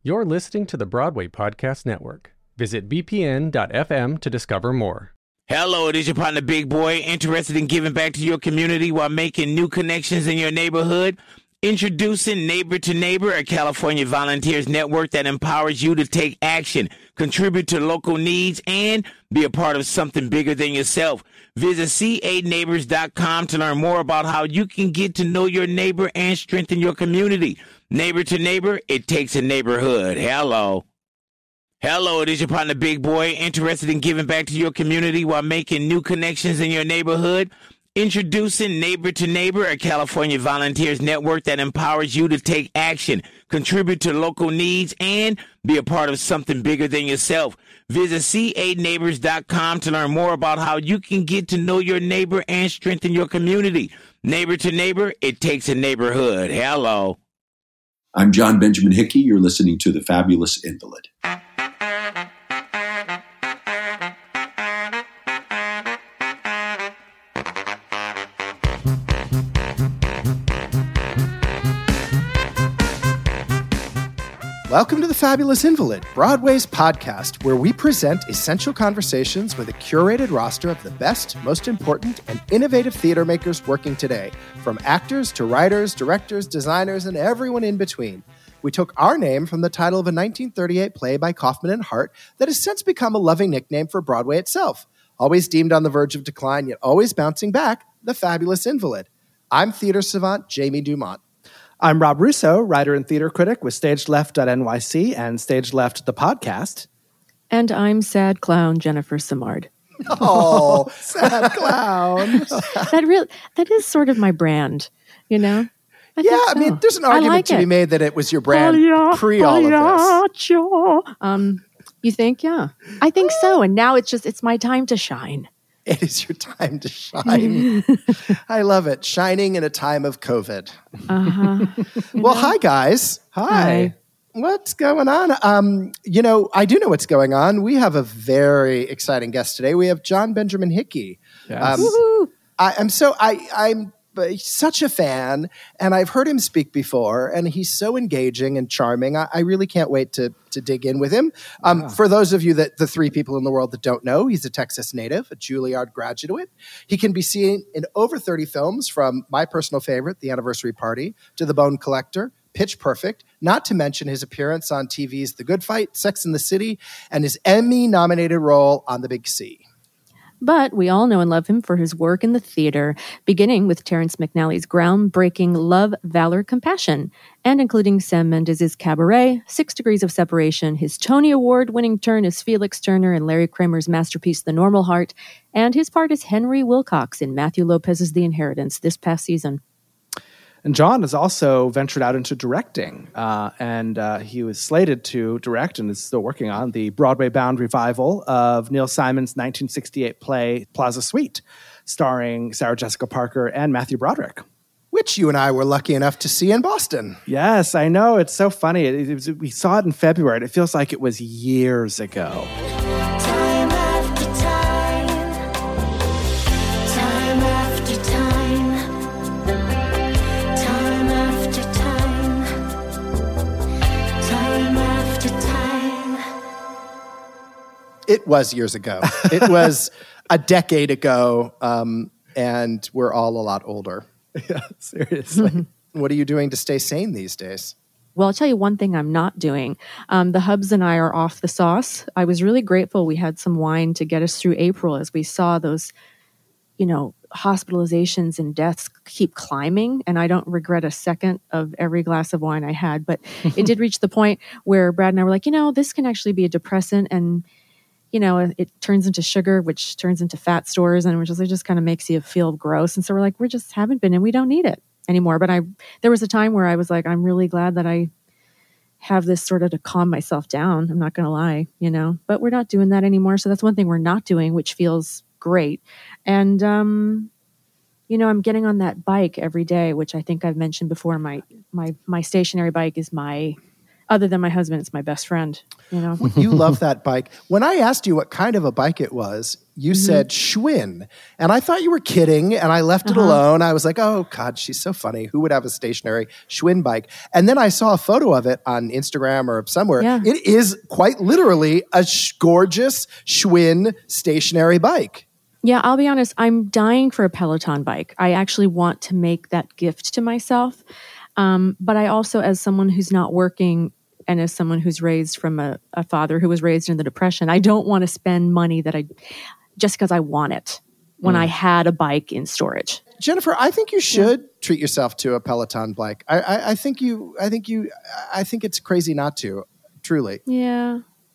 You're listening to the Broadway Podcast Network. Visit bpn.fm to discover more. Hello, it is your partner, Big Boy, interested in giving back to your community while making new connections in your neighborhood. Introducing Neighbor to Neighbor, a California volunteers network that empowers you to take action, contribute to local needs, and be a part of something bigger than yourself. Visit c8neighbors.com to learn more about how you can get to know your neighbor and strengthen your community. Neighbor to Neighbor, it takes a neighborhood. Hello, it is your partner, Big Boy, interested in giving back to your community while making new connections in your neighborhood. Introducing Neighbor to Neighbor, a California volunteers network that empowers you to take action, contribute to local needs, and be a part of something bigger than yourself. Visit c8neighbors.com to learn more about how you can get to know your neighbor and strengthen your community. Neighbor to Neighbor, it takes a neighborhood. Hello. I'm John Benjamin Hickey. You're listening to The Fabulous Invalid. Welcome to The Fabulous Invalid, Broadway's podcast, where we present essential conversations with a curated roster of the best, most important, and innovative theater makers working today, from actors to writers, directors, designers, and everyone in between. We took our name from the title of a 1938 play by Kaufman and Hart that has since become a loving nickname for Broadway itself. Always deemed on the verge of decline, yet always bouncing back, The Fabulous Invalid. I'm theater savant Jamie Dumont. I'm Rob Russo, writer and theater critic with StageLeft.nyc and Stage Left, the podcast. And I'm sad clown Jennifer Simard. Oh, sad clown. That is sort of my brand, you know? I mean, there's an argument to be made that it was your brand pre all of this. You think? Yeah. I think so. And now it's my time to shine. It is your time to shine. I love it. Shining in a time of COVID. Well, hi, guys. Hi. What's going on? I do know what's going on. We have a very exciting guest today. We have John Benjamin Hickey. Yes. I'm such a fan, and I've heard him speak before, and he's so engaging and charming. I really can't wait to dig in with him. For those of you the three people in the world that don't know, he's a Texas native, a Juilliard graduate. He can be seen in over 30 films, from my personal favorite, The Anniversary Party, to The Bone Collector, Pitch Perfect, not to mention his appearance on TV's The Good Fight, Sex and the City, and his Emmy-nominated role on The Big C. But we all know and love him for his work in the theater, beginning with Terrence McNally's groundbreaking Love, Valor, Compassion, and including Sam Mendes' Cabaret, 6 Degrees of Separation, his Tony Award-winning turn as Felix Turner in Larry Kramer's masterpiece The Normal Heart, and his part as Henry Wilcox in Matthew Lopez's The Inheritance this past season. And John has also ventured out into directing, and he was slated to direct and is still working on the Broadway-bound revival of Neil Simon's 1968 play Plaza Suite, starring Sarah Jessica Parker and Matthew Broderick. Which you and I were lucky enough to see in Boston. Yes, I know. It's so funny. We saw it in February, and it feels like it was years ago. It was years ago. It was a decade ago, and we're all a lot older. Yeah, seriously. What are you doing to stay sane these days? Well, I'll tell you one thing I'm not doing. The Hubs and I are off the sauce. I was really grateful we had some wine to get us through April as we saw those, hospitalizations and deaths keep climbing. And I don't regret a second of every glass of wine I had. But it did reach the point where Brad and I were like, this can actually be a depressant, and it turns into sugar, which turns into fat stores, and it just kind of makes you feel gross. And so we're like, we just haven't been, and we don't need it anymore. But there was a time where I was like, I'm really glad that I have this sort of to calm myself down. I'm not going to lie, but we're not doing that anymore. So that's one thing we're not doing, which feels great. And, I'm getting on that bike every day, which I think I've mentioned before. My stationary bike is my Other than my husband, it's my best friend, you know. You love that bike. When I asked you what kind of a bike it was, you said Schwinn. And I thought you were kidding, and I left it alone. I was like, oh, God, she's so funny. Who would have a stationary Schwinn bike? And then I saw a photo of it on Instagram or somewhere. Yeah. It is quite literally a gorgeous Schwinn stationary bike. Yeah, I'll be honest. I'm dying for a Peloton bike. I actually want to make that gift to myself. But I also, as someone who's not working and as someone who's raised from a father who was raised in the Depression, I don't want to spend money just because I want it when I had a bike in storage. Jennifer, I think you should treat yourself to a Peloton bike. I think it's crazy not to, truly. Yeah.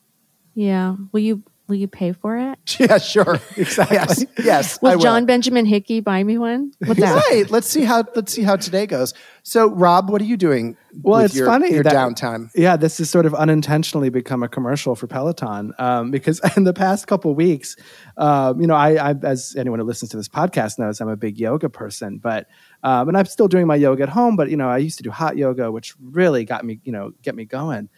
Will you pay for it? Yeah, sure. Exactly. Yes. Will John Benjamin Hickey buy me one? What's that? Right. Let's see how today goes. So, Rob, what are you doing? Well, with it's funny your that downtime. Yeah, this has sort of unintentionally become a commercial for Peloton because in the past couple of weeks, I as anyone who listens to this podcast knows, I'm a big yoga person, but and I'm still doing my yoga at home. But I used to do hot yoga, which really get me going.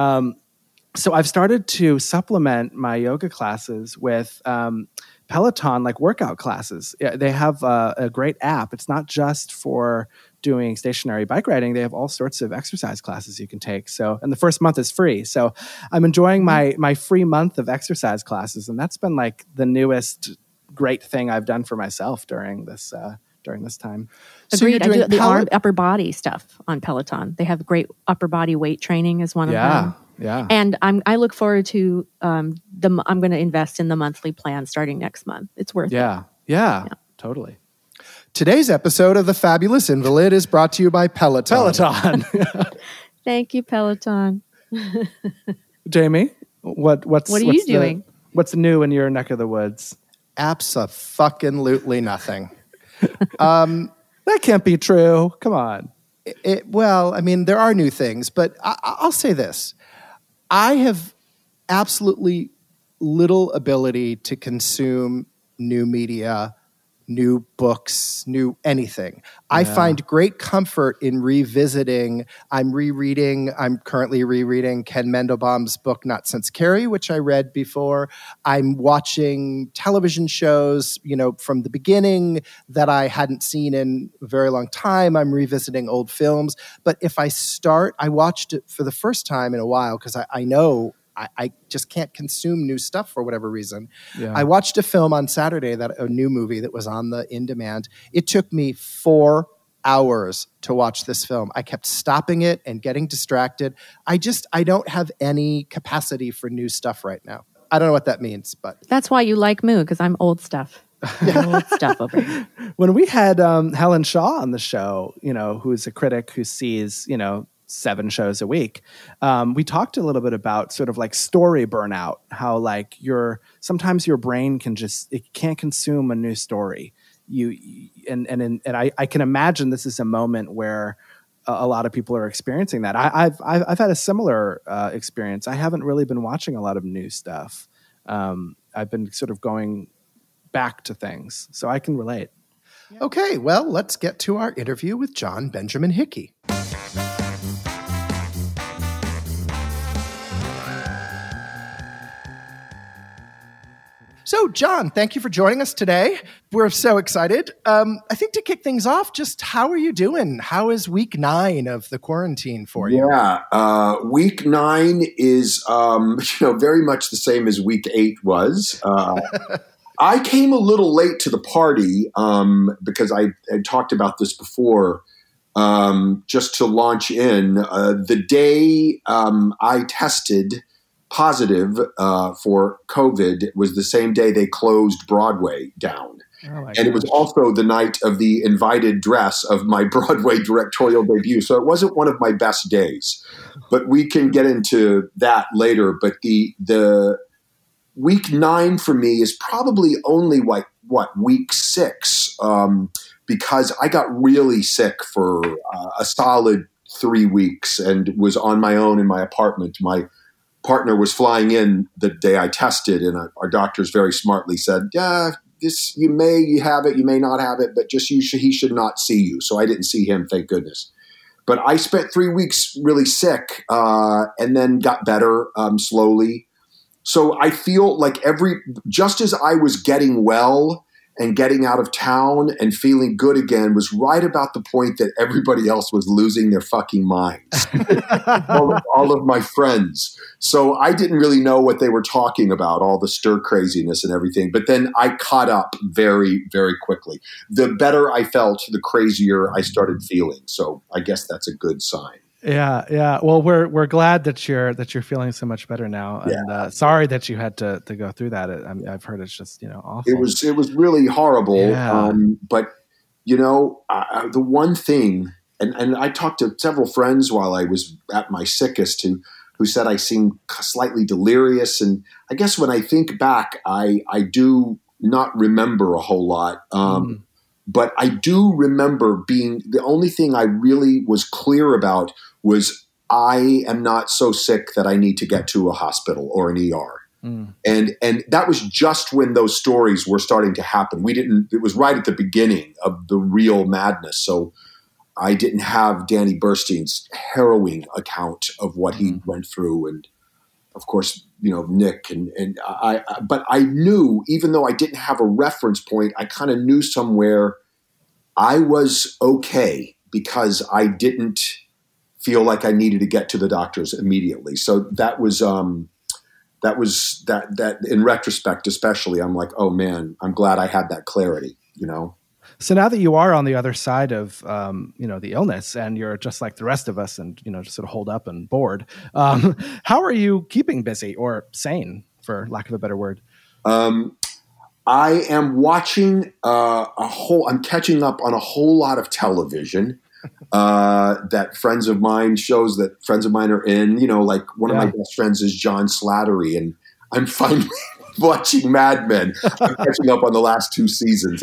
So I've started to supplement my yoga classes with Peloton, like workout classes. They have a great app. It's not just for doing stationary bike riding. They have all sorts of exercise classes you can take. So, and the first month is free. So I'm enjoying my free month of exercise classes. And that's been like the newest great thing I've done for myself during this time. Agreed. I do the arm, upper body stuff on Peloton. They have great upper body weight training as one of them. Yeah. And I look forward to I'm going to invest in the monthly plan starting next month. It's worth it. Yeah, totally. Today's episode of The Fabulous Invalid is brought to you by Peloton. Thank you, Peloton. Jamie, what are you doing? What's new in your neck of the woods? Abso-fucking-lutely nothing. That can't be true. Come on. Well, I mean, there are new things, but I'll say this. I have absolutely little ability to consume new media, new books, new anything. I find great comfort in revisiting. I'm currently rereading Ken Mendelbaum's book, Not Since Carrie, which I read before. I'm watching television shows, from the beginning that I hadn't seen in a very long time. I'm revisiting old films. But if I watched it for the first time in a while because I know I just can't consume new stuff for whatever reason. Yeah. I watched a film on Saturday, a new movie that was on the In Demand. It took me 4 hours to watch this film. I kept stopping it and getting distracted. I don't have any capacity for new stuff right now. I don't know what that means, but that's why you like Moo, because I'm old stuff. Old stuff over here. When we had Helen Shaw on the show, who's a critic who sees, 7 shows a week. We talked a little bit about sort of like story burnout, how like sometimes your brain can't consume a new story. I can imagine this is a moment where a lot of people are experiencing that. I've had a similar experience. I haven't really been watching a lot of new stuff. I've been sort of going back to things, so I can relate. Okay, well, let's get to our interview with John Benjamin Hickey. So, John, thank you for joining us today. We're so excited. I think to kick things off, just how are you doing? How is week 9 of the quarantine for you? Yeah, week 9 is very much the same as week 8 was. I came a little late to the party because I talked about this before. Just to launch in, the day I tested positive for COVID was the same day they closed Broadway down. And it was also the night of the invited dress of my Broadway directorial debut. So it wasn't one of my best days, but we can get into that later. But the week 9 for me is probably only week 6, because I got really sick for a solid 3 weeks and was on my own in my apartment. My partner was flying in the day I tested, and our doctors very smartly said, you may have it, you may not have it, but just he should not see you. So I didn't see him, thank goodness. But I spent 3 weeks really sick and then got better slowly. So I feel like just as I was getting well and getting out of town and feeling good again was right about the point that everybody else was losing their fucking minds. all of my friends. So I didn't really know what they were talking about, all the stir craziness and everything. But then I caught up very, very quickly. The better I felt, the crazier I started feeling. So I guess that's a good sign. Yeah. Well, we're glad that you're feeling so much better now, and sorry that you had to go through that. I've heard it's just awful. It was really horrible. Yeah. But the one thing, and I talked to several friends while I was at my sickest who said I seemed slightly delirious, and I guess when I think back, I do not remember a whole lot. But I do remember the only thing I really was clear about was I am not so sick that I need to get to a hospital or an ER. And that was just when those stories were starting to happen. It was right at the beginning of the real madness. So I didn't have Danny Burstein's harrowing account of what he went through. And of course, Nick but I knew, even though I didn't have a reference point, I kind of knew somewhere I was okay because I didn't feel like I needed to get to the doctors immediately. So that was in retrospect, especially, I'm like, oh man, I'm glad I had that clarity, So now that you are on the other side of, the illness, and you're just like the rest of us and, just sort of holed up and bored, how are you keeping busy or sane, for lack of a better word? I am watching I'm catching up on a whole lot of television that shows that friends of mine are in, like one of my best friends is John Slattery, and I'm finally watching Mad Men. I'm catching up on the last 2 seasons.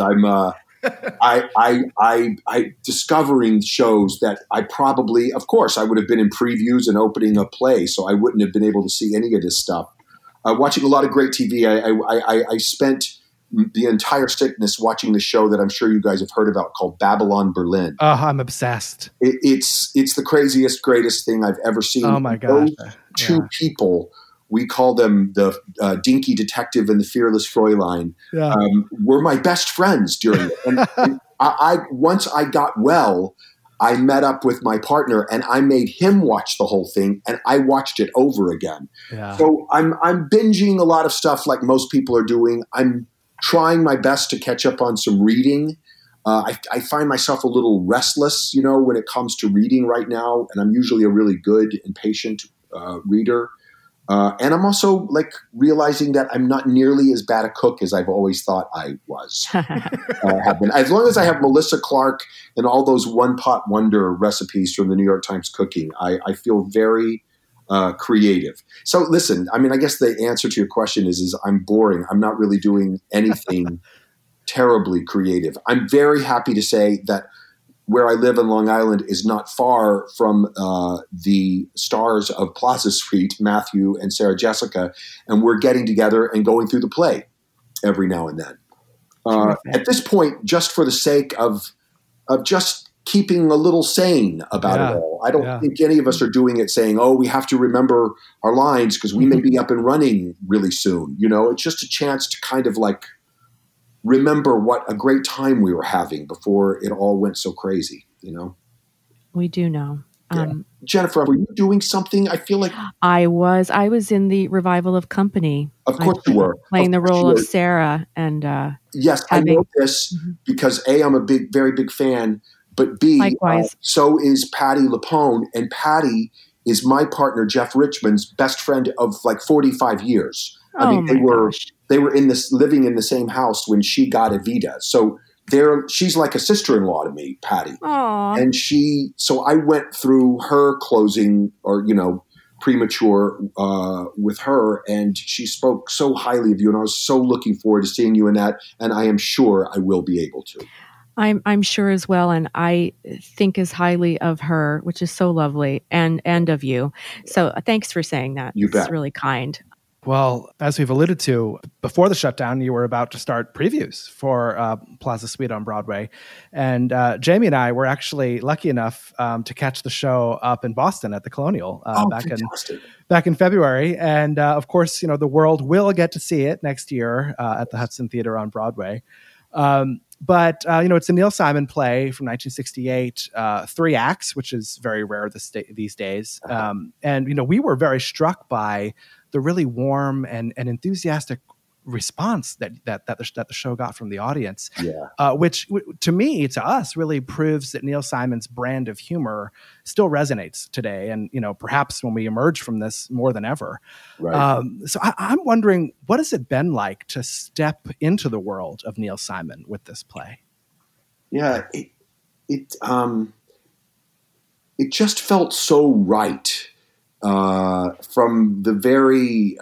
I discovering shows that I probably, of course, I would have been in previews and opening a play, so I wouldn't have been able to see any of this stuff. Watching a lot of great TV. I spent the entire sickness watching the show that I'm sure you guys have heard about called Babylon Berlin. Oh, I'm obsessed. It's the craziest, greatest thing I've ever seen. Oh my gosh. Those 2 people, we call them the Dinky Detective and the Fearless Fräulein, were my best friends during it. And once I got well, I met up with my partner and I made him watch the whole thing, and I watched it over again. Yeah. So I'm binging a lot of stuff like most people are doing. I'm trying my best to catch up on some reading. I find myself a little restless, when it comes to reading right now, and I'm usually a really good and patient reader. And I'm also realizing that I'm not nearly as bad a cook as I've always thought I was. Have been. As long as I have Melissa Clark and all those one-pot wonder recipes from the New York Times Cooking, I feel very creative. So listen, I guess the answer to your question is I'm boring. I'm not really doing anything terribly creative. I'm very happy to say that where I live in Long Island is not far from the stars of Plaza Suite, Matthew and Sarah Jessica, and we're getting together and going through the play every now and then. At this point, just for the sake of just keeping a little sane about it all. I don't think any of us are doing it saying, oh, we have to remember our lines because we may be up and running really soon. It's just a chance to kind of remember what a great time we were having before it all went so crazy, We do know. Jennifer, were you doing something? I feel like I was in the revival of Company. Of course you were. Playing the role of Sarah. And yes, I know this because A, I'm a very big fan, but B, so is Patti LuPone, and Patti is my partner, Jeff Richmond's best friend of 45 years. They were living in the same house when she got Evita. So she's like a sister-in-law to me, Patti. Aww. And so I went through her closing or, premature with her, and she spoke so highly of you, and I was so looking forward to seeing you in that, and I am sure I will be able to. I'm sure as well, and I think as highly of her, which is so lovely, and of you. So thanks for saying that. You bet. It's really kind. Well, as we've alluded to, before the shutdown, you were about to start previews for Plaza Suite on Broadway. And Jamie and I were actually lucky enough to catch the show up in Boston at the Colonial back in February. And of course, the world will get to see it next year at the Hudson Theater on Broadway. But it's a Neil Simon play from 1968, 3 acts, which is very rare these days. And we were very struck by the really warm and enthusiastic response that the show got from the audience, which to us really proves that Neil Simon's brand of humor still resonates today, and perhaps when we emerge from this more than ever. Right. So I'm wondering, what has it been like to step into the world of Neil Simon with this play? Yeah, it just felt so right. From the very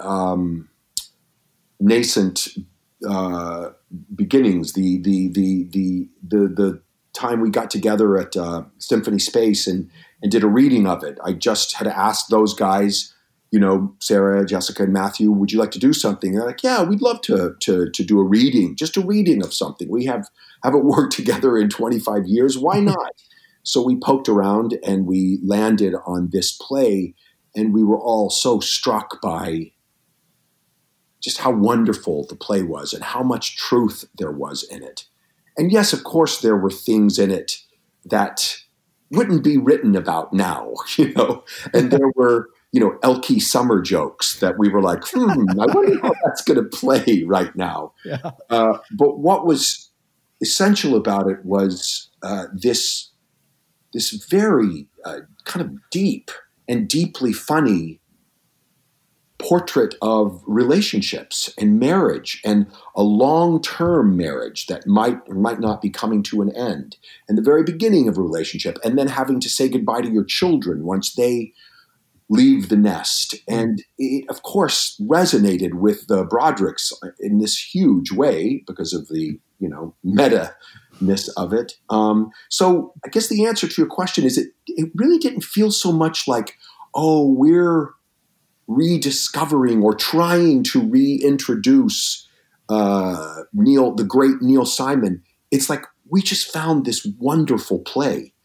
nascent beginnings, the time we got together at Symphony Space and did a reading of it, I just had asked those guys, Sarah, Jessica, and Matthew, would you like to do something? And they're like, yeah, we'd love to do a reading, just a reading of something. We haven't worked together in 25 years. Why not? So we poked around and we landed on this play. And we were all so struck by just how wonderful the play was and how much truth there was in it. And yes, of course, there were things in it that wouldn't be written about now, and there were, Elkie summer jokes that we were like, I wonder how that's going to play right now. Yeah. But what was essential about it was this very kind of deep and deeply funny portrait of relationships and marriage and a long-term marriage that might or might not be coming to an end, and the very beginning of a relationship, and then having to say goodbye to your children once they leave the nest. And it, of course, resonated with the Brodricks in this huge way because of the, meta-ness of it. So I guess the answer to your question is it really didn't feel so much like, we're rediscovering or trying to reintroduce the great Neil Simon. It's like we just found this wonderful play,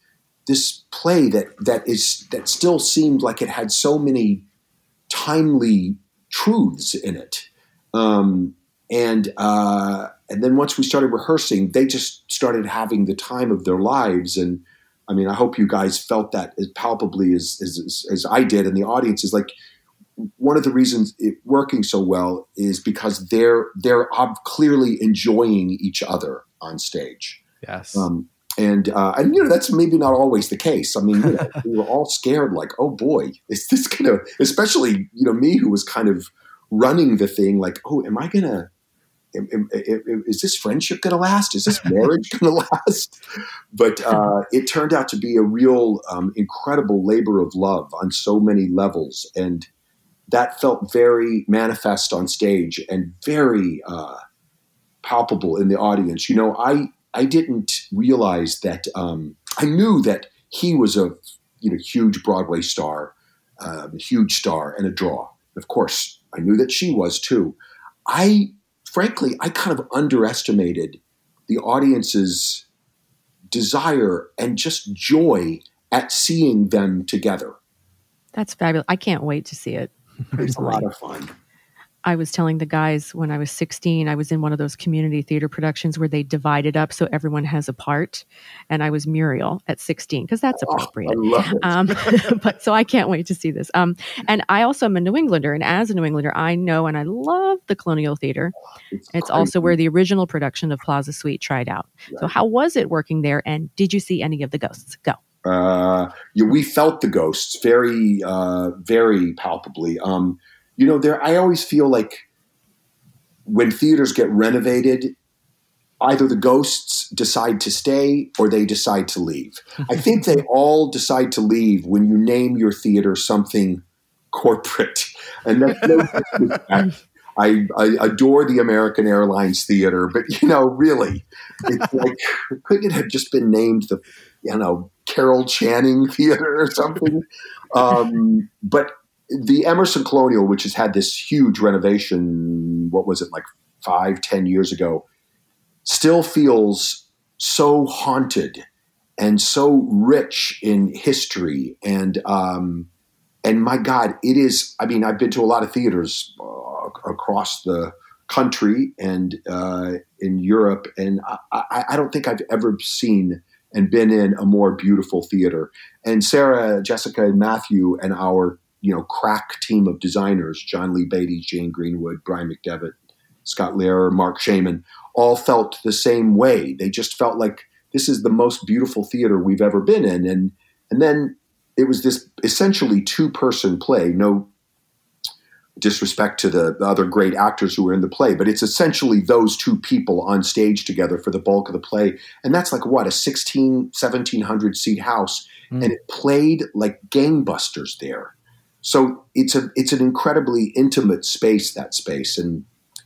that still seemed like it had so many timely truths in it. And then once we started rehearsing, they just started having the time of their lives. And I mean, I hope you guys felt that as palpably as I did. And the audience is like, one of the reasons it's working so well is because they're clearly enjoying each other on stage. Yes. And that's maybe not always the case. I mean, we were all scared, like, oh boy, is this gonna, especially, me who was kind of running the thing, like, oh, is this friendship going to last? Is this marriage going to last? But it turned out to be a real incredible labor of love on so many levels. And that felt very manifest on stage and very palpable in the audience. I didn't realize that I knew that he was a huge Broadway star, huge star and a draw. Of course, I knew that she was too. Frankly, I kind of underestimated the audience's desire and just joy at seeing them together. That's fabulous. I can't wait to see it. It's a lot of fun. I was telling the guys when I was 16, I was in one of those community theater productions where they divided up so everyone has a part. And I was Muriel at 16 because that's appropriate. I love it. But so I can't wait to see this. And I also am a New Englander. And as a New Englander, I know and I love the Colonial Theater. It's also where the original production of Plaza Suite tried out. Right. So how was it working there? And did you see any of the ghosts? Go. We felt the ghosts very, very palpably. I always feel like when theaters get renovated, either the ghosts decide to stay or they decide to leave. I think they all decide to leave when you name your theater something corporate. And that's I adore the American Airlines Theater, but really, it's like, couldn't it have just been named the, Carol Channing Theater or something? But the Emerson Colonial, which has had this huge renovation, what was it, like 5-10 years ago, still feels so haunted and so rich in history. And my God, it is, I mean, I've been to a lot of theaters across the country and in Europe, and I don't think I've ever seen and been in a more beautiful theater. And Sarah, Jessica, and Matthew, and our crack team of designers, John Lee Beatty, Jane Greenwood, Brian McDevitt, Scott Lehrer, Mark Shaman, all felt the same way. They just felt like this is the most beautiful theater we've ever been in. And then it was this essentially 2-person play. No disrespect to the other great actors who were in the play, but it's essentially those 2 people on stage together for the bulk of the play. And that's like what, a 1,700 seat house. And it played like gangbusters there. So it's an incredibly intimate space, that space. And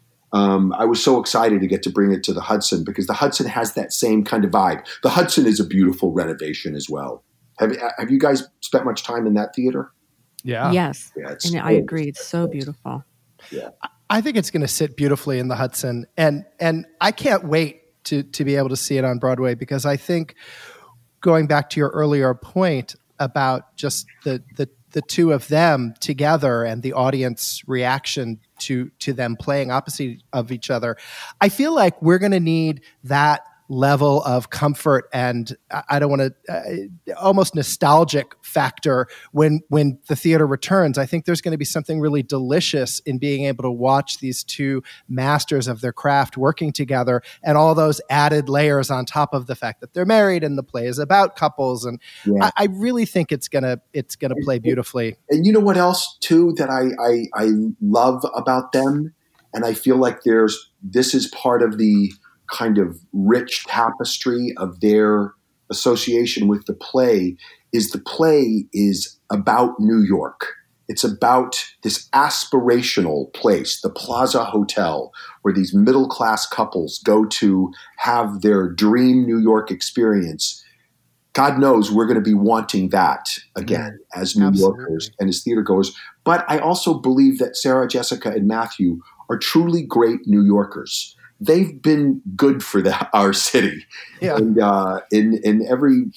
I was so excited to get to bring it to the Hudson, because the Hudson has that same kind of vibe. The Hudson is a beautiful renovation as well. Have you guys spent much time in that theater? Yeah. Yes. Yeah, and I agree. It's so beautiful. Yeah. I think it's going to sit beautifully in the Hudson. And I can't wait to be able to see it on Broadway, because I think, going back to your earlier point about just the 2 of them together and the audience reaction to them playing opposite of each other, I feel like we're going to need that level of comfort and I don't want to almost nostalgic factor when the theater returns. I think there's going to be something really delicious in being able to watch these 2 masters of their craft working together, and all those added layers on top of the fact that they're married and the play is about couples. And I really think it's gonna play beautifully. And you know what else too that I love about them, and I feel like this is part of the kind of rich tapestry of their association with the play, is the play is about New York. It's about this aspirational place, the Plaza Hotel, where these middle-class couples go to have their dream New York experience. God knows we're going to be wanting that again as New Yorkers and as theater goers. But I also believe that Sarah, Jessica, and Matthew are truly great New Yorkers. They've been good for our city, and in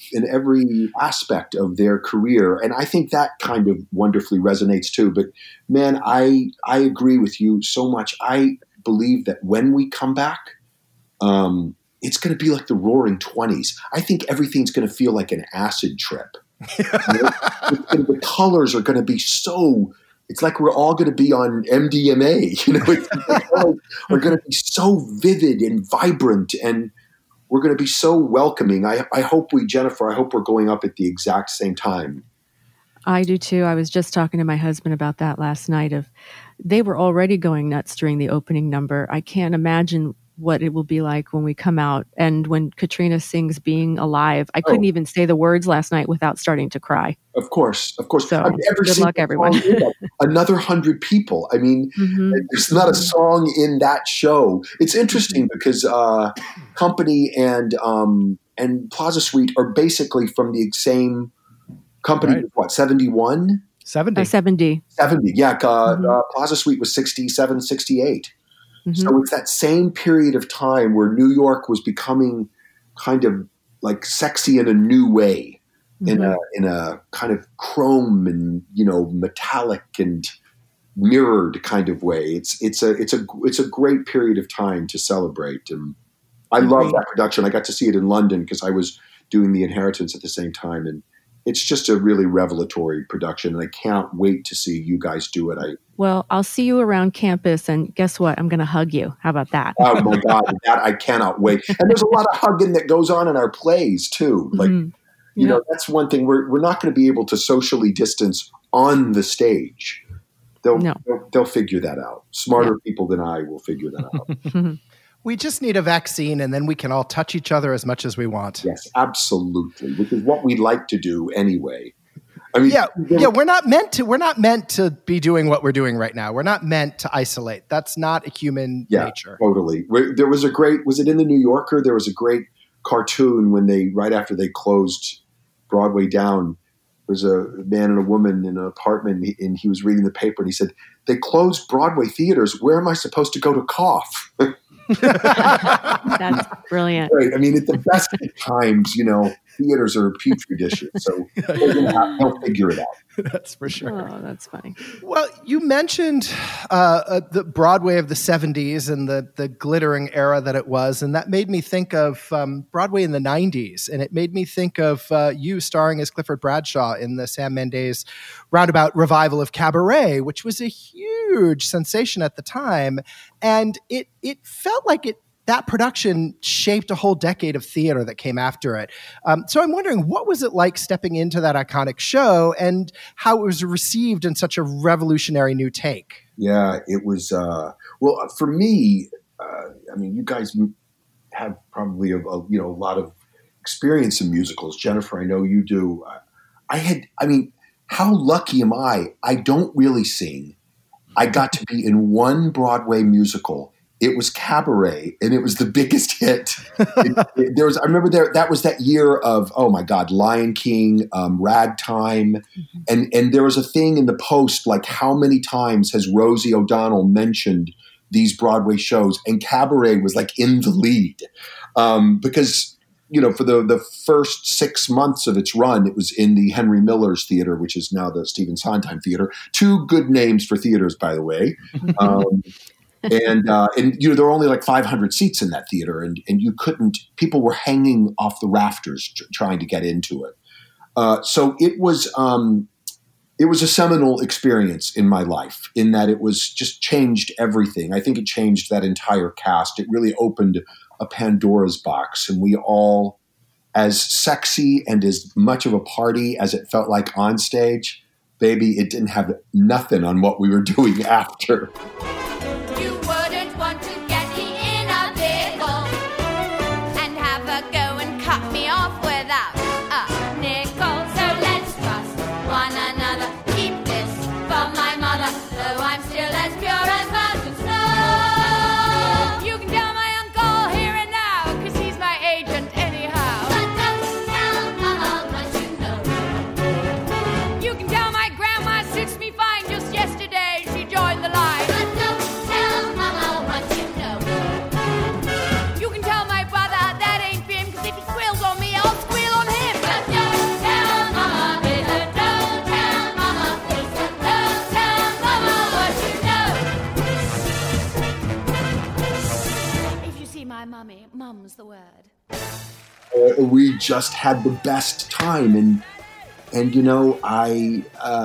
every aspect of their career, and I think that kind of wonderfully resonates too. But man, I agree with you so much. I believe that when we come back, it's going to be like the Roaring '20s. I think everything's going to feel like an acid trip. The colors are going to be so. It's like we're all going to be on MDMA, we're going to be so vivid and vibrant, and we're going to be so welcoming. I hope Jennifer, I hope we're going up at the exact same time. I do too. I was just talking to my husband about that last night. They were already going nuts during the opening number. I can't imagine what it will be like when we come out. And when Katrina sings Being Alive, I couldn't even say the words last night without starting to cry. Of course. So good luck, everyone. Another 100 people. I mean, there's not a song in that show. It's interesting because Company and Plaza Suite are basically from the same company. Right. What, 71? 70. 70. 70, yeah. Plaza Suite was 67, 68. So it's that same period of time where New York was becoming kind of like sexy in a new way, in a kind of chrome and metallic and mirrored kind of way. It's a great period of time to celebrate, and I love that production. I got to see it in London because I was doing The Inheritance at the same time, and it's just a really revelatory production, and I can't wait to see you guys do it. Well, I'll see you around campus, and guess what? I'm going to hug you. How about that? Oh, my God. That I cannot wait. And there's a lot of hugging that goes on in our plays, too. Like, that's one thing. We're not going to be able to socially distance on the stage. They'll figure that out. Smarter people than I will figure that out. We just need a vaccine, and then we can all touch each other as much as we want. Yes, absolutely, which is what we like to do anyway. I mean, we're not meant to be doing what we're doing right now. We're not meant to isolate. That's not a human nature. Totally. There was was it in the New Yorker? There was a great cartoon right after they closed Broadway down. was a man and a woman in an apartment, and he was reading the paper, and he said, "They closed Broadway theaters. Where am I supposed to go to cough?" That's brilliant. Right. I mean, at the best of times, theaters are petri dishes, so they'll figure it out. That's for sure. Oh, that's funny. Well, you mentioned the Broadway of the 70s and the glittering era that it was, and that made me think of Broadway in the 90s, and it made me think of you starring as Clifford Bradshaw in the Sam Mendes roundabout revival of Cabaret, which was a huge sensation at the time, and it felt like that production shaped a whole decade of theater that came after it. So I'm wondering, what was it like stepping into that iconic show and how it was received in such a revolutionary new take? Yeah, it was, well, for me, I mean, you guys have probably a lot of experience in musicals. Jennifer, I know you do. How lucky am I? I don't really sing. I got to be in one Broadway musical. It was Cabaret, and it was the biggest hit. I remember that was that year of, oh my God, Lion King, Ragtime, and there was a thing in the Post, like how many times has Rosie O'Donnell mentioned these Broadway shows, and Cabaret was like in the lead because for the first 6 months of its run, it was in the Henry Miller's Theater, which is now the Stephen Sondheim Theater. 2 good names for theaters, by the way. And there were only like 500 seats in that theater, and people were hanging off the rafters trying to get into it. So it was a seminal experience in my life in that it was just changed everything. I think it changed that entire cast. It really opened a Pandora's box, and we all, as sexy and as much of a party as it felt like on stage, baby, it didn't have nothing on what we were doing after. Mum's the word. We just had the best time, and I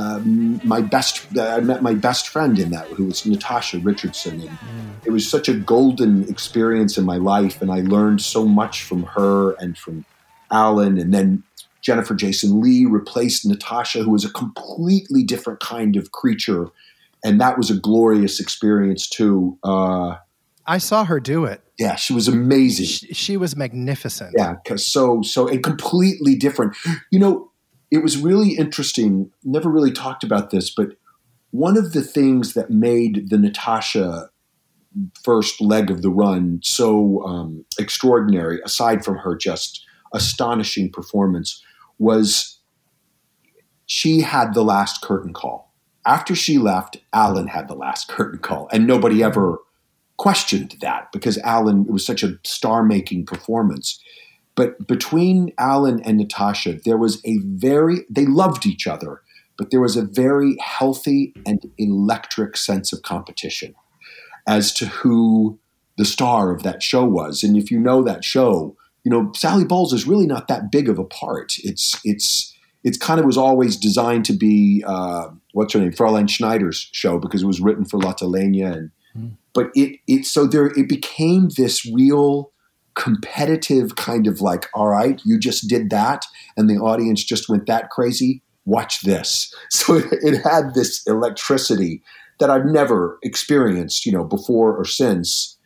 met my best friend in that, who was Natasha Richardson, and it was such a golden experience in my life, and I learned so much from her and from Alan, and then Jennifer Jason Leigh replaced Natasha, who was a completely different kind of creature, and that was a glorious experience too. I saw her do it. Yeah, she was amazing. She was magnificent. Yeah, because so and completely different. It was really interesting. Never really talked about this, but one of the things that made the Natasha first leg of the run so extraordinary, aside from her just astonishing performance, was she had the last curtain call. After she left, Alan had the last curtain call, and nobody ever questioned that because Alan, it was such a star-making performance. But between Alan and Natasha, there was they loved each other, but there was a very healthy and electric sense of competition as to who the star of that show was. And if you know that show, Sally Bowles is really not that big of a part. It's kind of was always designed to be, what's her name, Fräulein Schneider's show, because it was written for Lotte Lenya. But it became this real competitive kind of like, all right, you just did that, and the audience just went that crazy. Watch this. So it had this electricity that I've never experienced, before or since.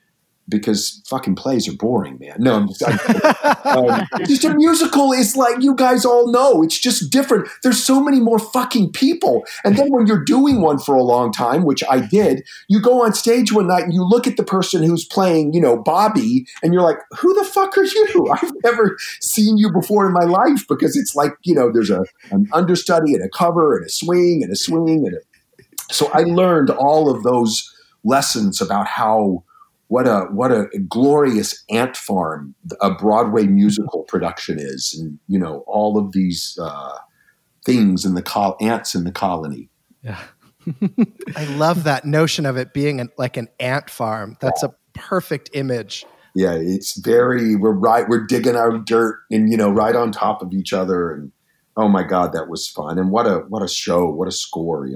because fucking plays are boring, man. No, I'm just a musical is like, you guys all know, it's just different. There's so many more fucking people. And then when you're doing one for a long time, which I did, you go on stage one night and you look at the person who's playing, Bobby, and you're like, who the fuck are you? I've never seen you before in my life, because it's like, there's an understudy and a cover and a swing and a swing. So I learned all of those lessons about what a glorious ant farm a Broadway musical production is, and all of these things in the ants in the colony. Yeah, I love that notion of it being like an ant farm. That's a perfect image. Yeah, it's we're digging our dirt and right on top of each other, and oh my God, that was fun. And what a show, what a score,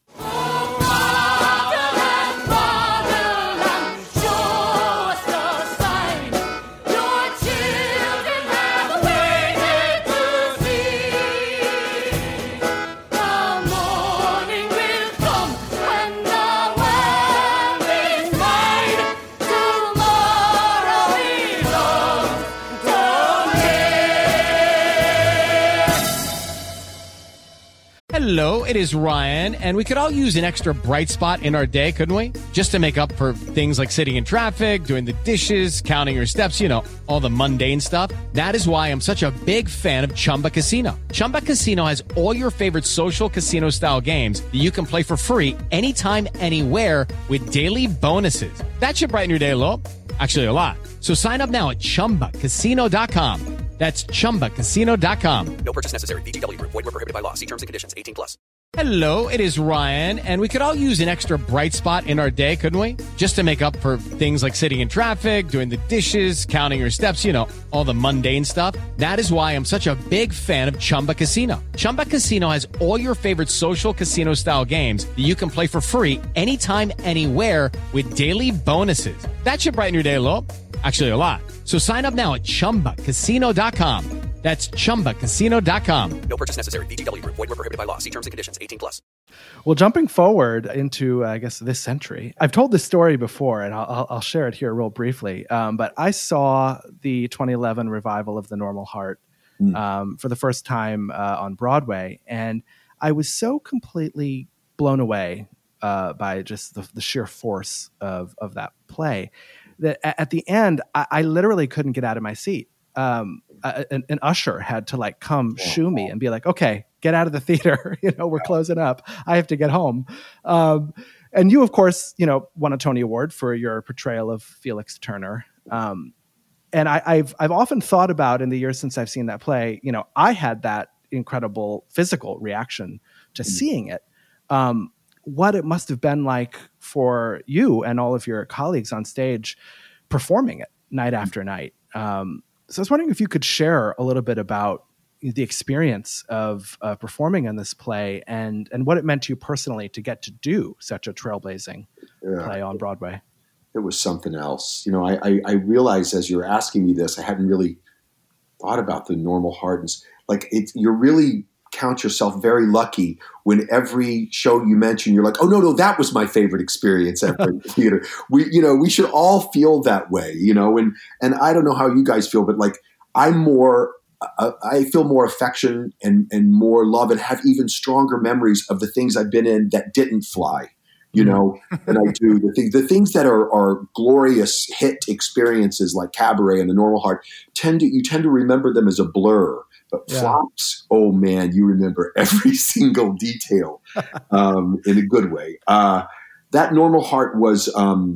Hello, it is Ryan, and we could all use an extra bright spot in our day, couldn't we? Just to make up for things like sitting in traffic, doing the dishes, counting your steps, all the mundane stuff. That is why I'm such a big fan of Chumba Casino. Chumba Casino has all your favorite social casino-style games that you can play for free anytime, anywhere with daily bonuses. That should brighten your day a little. Actually, a lot. So sign up now at ChumbaCasino.com. That's ChumbaCasino.com. No purchase necessary. VGW Group. Void where prohibited by law. See terms and conditions. 18+. Hello, it is Ryan, and we could all use an extra bright spot in our day, couldn't we? Just to make up for things like sitting in traffic, doing the dishes, counting your steps, all the mundane stuff. That is why I'm such a big fan of Chumba Casino. Chumba Casino has all your favorite social casino-style games that you can play for free anytime, anywhere with daily bonuses. That should brighten your day a little. Actually, a lot. So sign up now at ChumbaCasino.com. That's ChumbaCasino.com. No purchase necessary. VGW Group. Void where prohibited by law. See terms and conditions. 18+. Well, jumping forward into, I guess, this century, I've told this story before, and I'll share it here real briefly. But I saw the 2011 revival of The Normal Heart for the first time on Broadway, and I was so completely blown away by just the sheer force of that play that at the end, I literally couldn't get out of my seat. An usher had to come shoo me and be like, okay, get out of the theater. We're closing up. I have to get home. And you, of course, won a Tony Award for your portrayal of Felix Turner. And I've often thought about in the years since I've seen that play, I had that incredible physical reaction to seeing it. What it must have been like for you and all of your colleagues on stage performing it night after night. So I was wondering if you could share a little bit about the experience of performing in this play and what it meant to you personally to get to do such a trailblazing play on Broadway. It was something else. I realized as you're asking me this, I hadn't really thought about The Normal Heart. You really count yourself very lucky when every show you mention, you're like, oh, no, that was my favorite experience ever in the theater. We should all feel that way, and I don't know how you guys feel, but I feel more affection and more love and have even stronger memories of the things I've been in that didn't fly, than I do the things that are glorious hit experiences like Cabaret and The Normal Heart. You tend to remember them as a blur. But flops, oh man, you remember every single detail in a good way. That Normal Heart was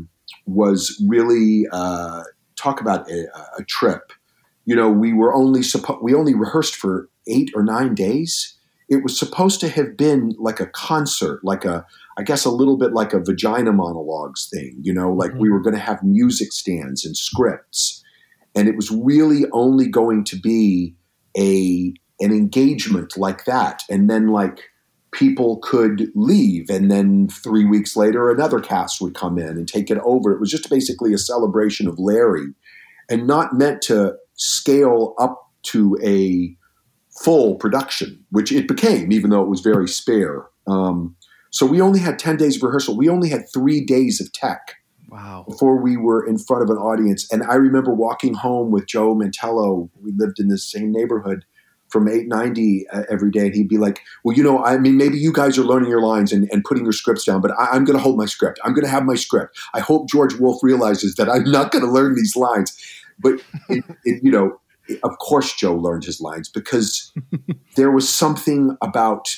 really talk about a trip. We only rehearsed for 8 or 9 days. It was supposed to have been like a concert, I guess a little bit like a Vagina Monologues thing. We were going to have music stands and scripts, and it was really only going to be an engagement like that, and then people could leave, and then 3 weeks later another cast would come in and take it over. It was just basically a celebration of Larry, and not meant to scale up to a full production, which it became, even though it was very spare. So we only had 10 days of rehearsal. We only had 3 days of tech. Wow. before we were in front of an audience. And I remember walking home with Joe Mantello. We lived in the same neighborhood from 890 every day. And he'd be like, well, I mean, maybe you guys are learning your lines and putting your scripts down, but I'm going to hold my script. I'm going to have my script. I hope George Wolfe realizes that I'm not going to learn these lines. But, of course, Joe learned his lines because there was something about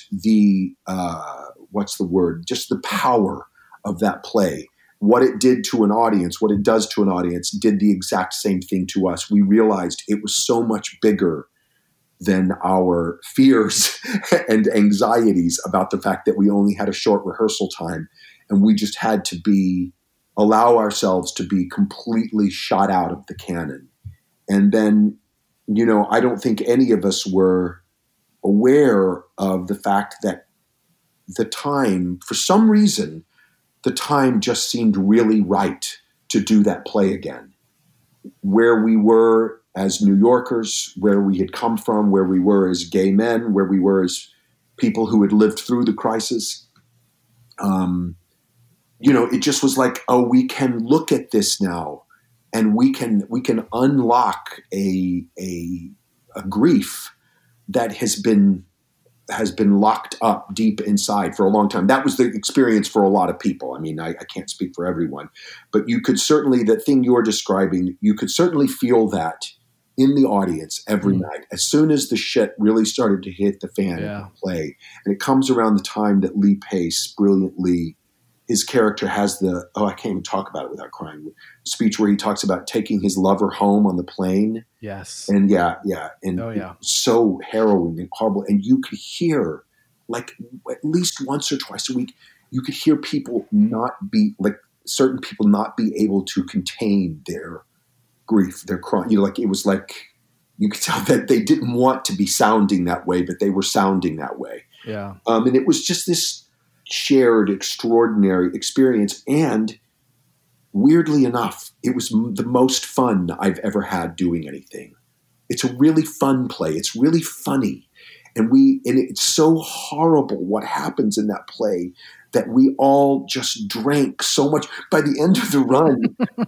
just the power of that play. What it did to an audience, what it does to an audience, did the exact same thing to us. We realized it was so much bigger than our fears and anxieties about the fact that we only had a short rehearsal time. And we just had to allow ourselves to be completely shot out of the canon. And then, I don't think any of us were aware of the fact that the time, for some reason, the time just seemed really right to do that play again. Where we were as New Yorkers, where we had come from, where we were as gay men, where we were as people who had lived through the crisis. It just was like, oh, we can look at this now and we can unlock a grief that has been locked up deep inside for a long time. That was the experience for a lot of people. I mean, I can't speak for everyone, but you could certainly, the thing you're describing, you could certainly feel that in the audience every night. As soon as the shit really started to hit the fan in the play, and it comes around the time that Lee Pace brilliantly, his character has I can't even talk about it without crying, speech where he talks about taking his lover home on the plane. Yes. And and so harrowing and horrible. And you could hear, like, at least once or twice a week, you could hear people certain people not be able to contain their grief, their crying. It was like, you could tell that they didn't want to be sounding that way, but they were sounding that way. Yeah. And it was just this shared extraordinary experience. And weirdly enough, it was the most fun I've ever had doing anything. It's a really fun play. It's really funny. And it's so horrible what happens in that play that we all just drank so much. By the end of the run,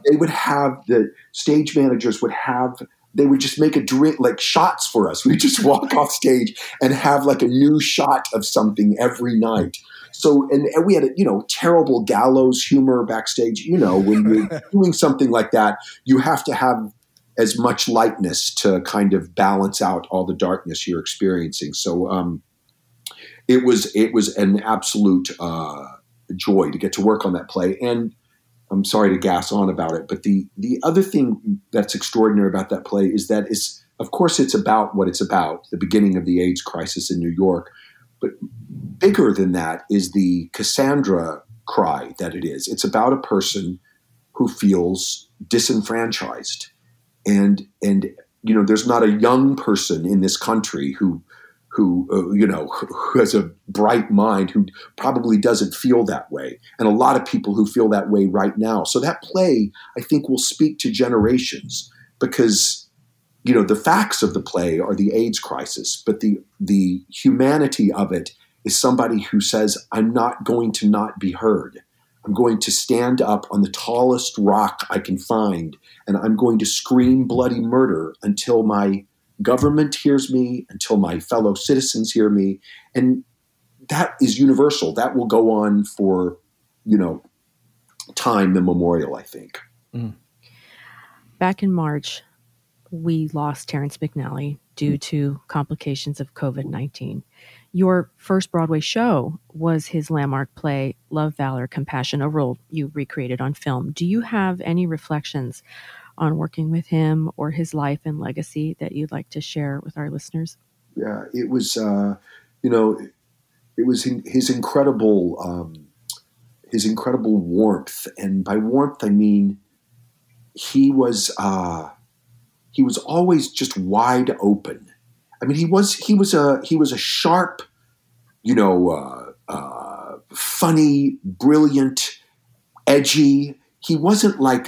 the stage managers they would just make a drink, like shots for us. We'd just walk off stage and have like a new shot of something every night. So, and we had terrible gallows humor backstage. When you're doing something like that, you have to have as much lightness to kind of balance out all the darkness you're experiencing. So, it was an absolute joy to get to work on that play. And I'm sorry to gas on about it, but the other thing that's extraordinary about that play is that of course it's about what it's about, the beginning of the AIDS crisis in New York. But bigger than that is the Cassandra cry that it is. It's about a person who feels disenfranchised. And there's not a young person in this country who has a bright mind, who probably doesn't feel that way. And a lot of people who feel that way right now. So that play, I think, will speak to generations because, the facts of the play are the AIDS crisis, but the humanity of it is somebody who says, I'm not going to not be heard. I'm going to stand up on the tallest rock I can find, and I'm going to scream bloody murder until my government hears me, until my fellow citizens hear me. And that is universal. That will go on for, time immemorial, I think. Back in March, we lost Terrence McNally due to complications of COVID-19. Your first Broadway show was his landmark play, Love, Valor, Compassion, a role you recreated on film. Do you have any reflections on working with him or his life and legacy that you'd like to share with our listeners? Yeah, it was, it was his incredible warmth. And by warmth, I mean, he was always just wide open. I mean, he was a sharp, funny, brilliant, edgy. He wasn't like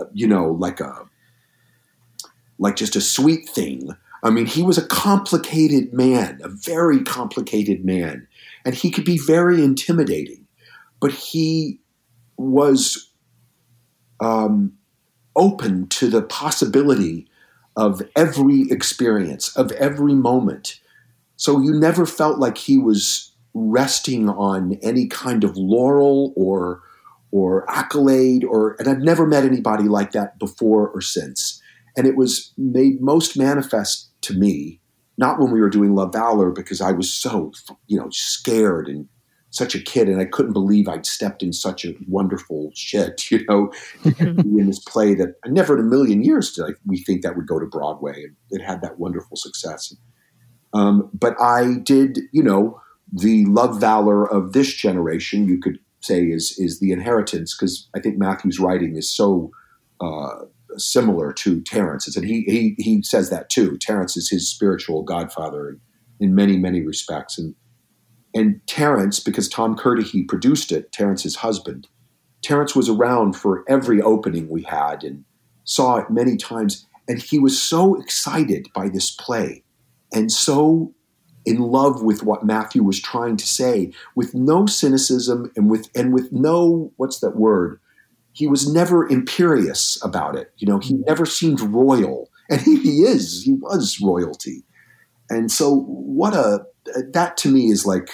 just a sweet thing. I mean, he was a complicated man, a very complicated man, and he could be very intimidating. But he was open to the possibility of every experience, of every moment. So you never felt like he was resting on any kind of laurel or accolade, and I've never met anybody like that before or since. And it was made most manifest to me, not when we were doing Love, Valor, because I was so, scared and such a kid, and I couldn't believe I'd stepped in such a wonderful shit, to be in this play that I never in a million years did we think that would go to Broadway, and it had that wonderful success. But I did, the Love, Valor of this generation, you could say is The Inheritance, because I think Matthew's writing is so similar to Terence's, and he says that too. Terence is his spiritual godfather in many, many respects, and Terence, because Tom Curtihe produced it, Terence's husband, Terence was around for every opening we had and saw it many times, and he was so excited by this play and so in love with what Matthew was trying to say, with no cynicism and with no, what's that word? He was never imperious about it. He never seemed royal, and he was royalty. And so that to me is like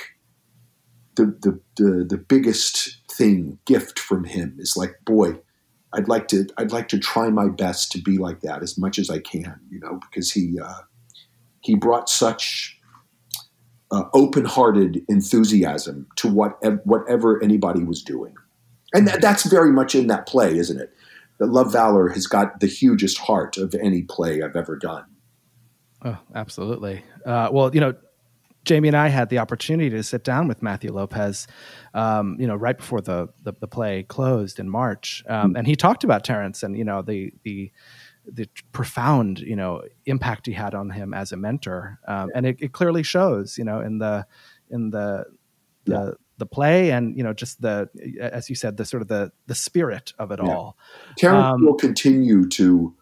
the biggest gift from him is like, boy, I'd like to try my best to be like that as much as I can, because he brought such open-hearted enthusiasm to whatever anybody was doing. And that's very much in that play, isn't it? The Love, Valor has got the hugest heart of any play I've ever done. Oh, absolutely. Well, Jamie and I had the opportunity to sit down with Matthew Lopez, right before the play closed in March. And he talked about Terence and, the profound, impact he had on him as a mentor. And it clearly shows, in the play and, just as you said, the sort of the spirit of it all. Terence will continue to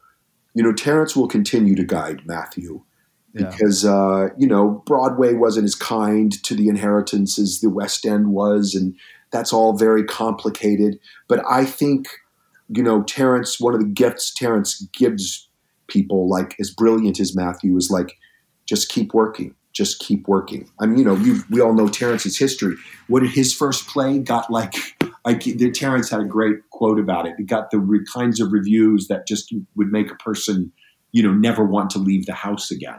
guide Matthew because, Broadway wasn't as kind to The Inheritance as the West End was. And that's all very complicated. But I think, Terence, one of the gifts Terence gives people, like as brilliant as Matthew, is like, just keep working. Just keep working. I mean, we all know Terence's history. What did his first play got Terence had a great quote about it. It got the kinds of reviews that just would make a person, never want to leave the house again.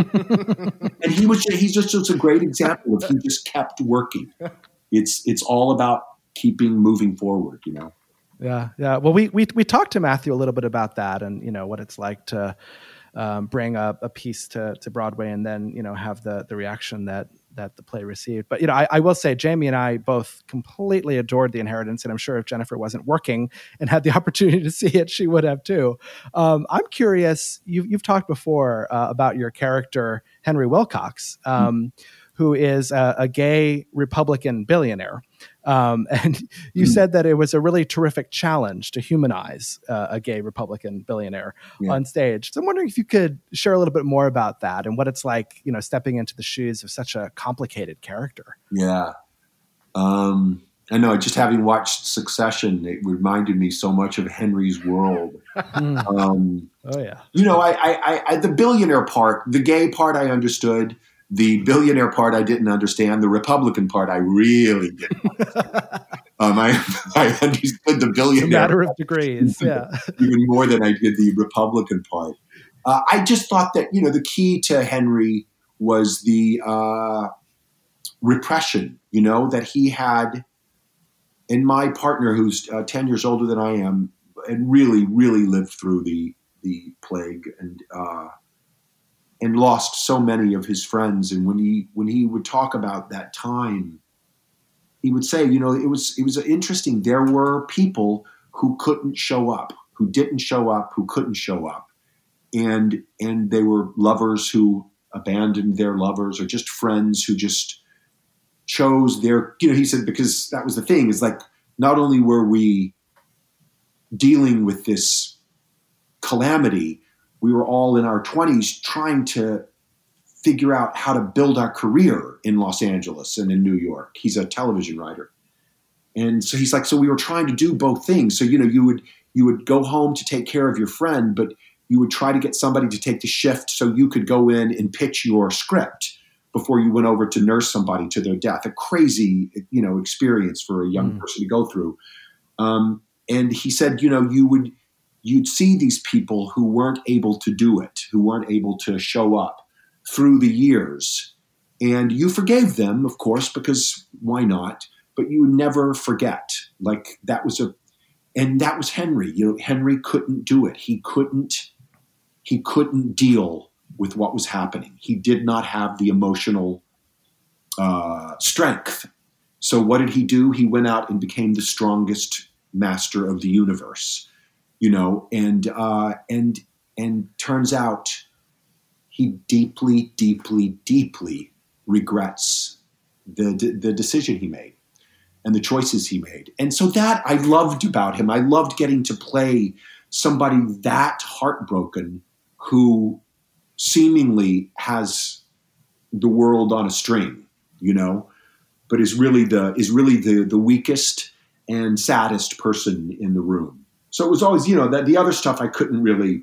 And he's just a great example of he just kept working. It's all about keeping moving forward, Yeah. Well, we talked to Matthew a little bit about that and, what it's like to bring a piece to Broadway and then, have the reaction that the play received. But, I will say Jamie and I both completely adored The Inheritance. And I'm sure if Jennifer wasn't working and had the opportunity to see it, she would have too. I'm curious, you've talked before about your character, Henry Wilcox, who is a gay Republican billionaire. And you said that it was a really terrific challenge to humanize a gay Republican billionaire on stage. So I'm wondering if you could share a little bit more about that and what it's like, stepping into the shoes of such a complicated character. Yeah. I know, just having watched Succession, it reminded me so much of Henry's world. Oh, yeah. I the billionaire part, the gay part I understood. The billionaire part I didn't understand. The Republican part I really didn't understand. I understood the billionaire. It's a matter of degrees, yeah. Even more than I did the Republican part. I just thought that, the key to Henry was the repression, that he had. And my partner, who's 10 years older than I am, and really, really lived through the plague and lost so many of his friends. And when he would talk about that time, he would say, it was interesting. There were people who couldn't show up, who didn't show up, who couldn't show up. And they were lovers who abandoned their lovers or just friends who just chose their, he said, because that was the thing, is like, not only were we dealing with this calamity, we were all in our 20s trying to figure out how to build our career in Los Angeles and in New York. He's a television writer. And so he's like, so we were trying to do both things. So, you you would go home to take care of your friend, but you would try to get somebody to take the shift so you could go in and pitch your script before you went over to nurse somebody to their death. A crazy, experience for a young person to go through. And he said, you'd see these people who weren't able to do it, who weren't able to show up through the years. And you forgave them, of course, because why not? But you would never forget. Like that was Henry. Henry couldn't do it. He couldn't deal with what was happening. He did not have the emotional strength. So what did he do? He went out and became the strongest master of the universe, and turns out he deeply, deeply, deeply regrets the decision he made and the choices he made. And so that I loved about him. I loved getting to play somebody that heartbroken who seemingly has the world on a string, but is really the weakest and saddest person in the room. So it was always, that the other stuff I couldn't really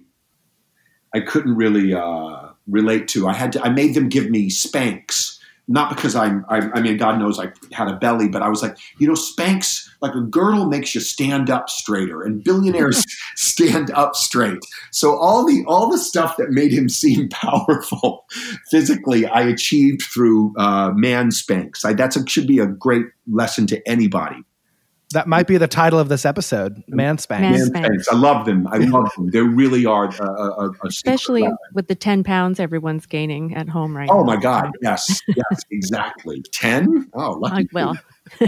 relate to. I made them give me Spanx, not because I mean, God knows I had a belly, but I was like, Spanx, like a girdle makes you stand up straighter, and billionaires stand up straight. So all the stuff that made him seem powerful physically, I achieved through man Spanx. That should be a great lesson to anybody. That might be the title of this episode, Man Spanx. Man Spanx. I love them. They really are especially with the 10 pounds everyone's gaining at home right now. Oh my God. Yes, exactly. 10? Oh, lucky. Well.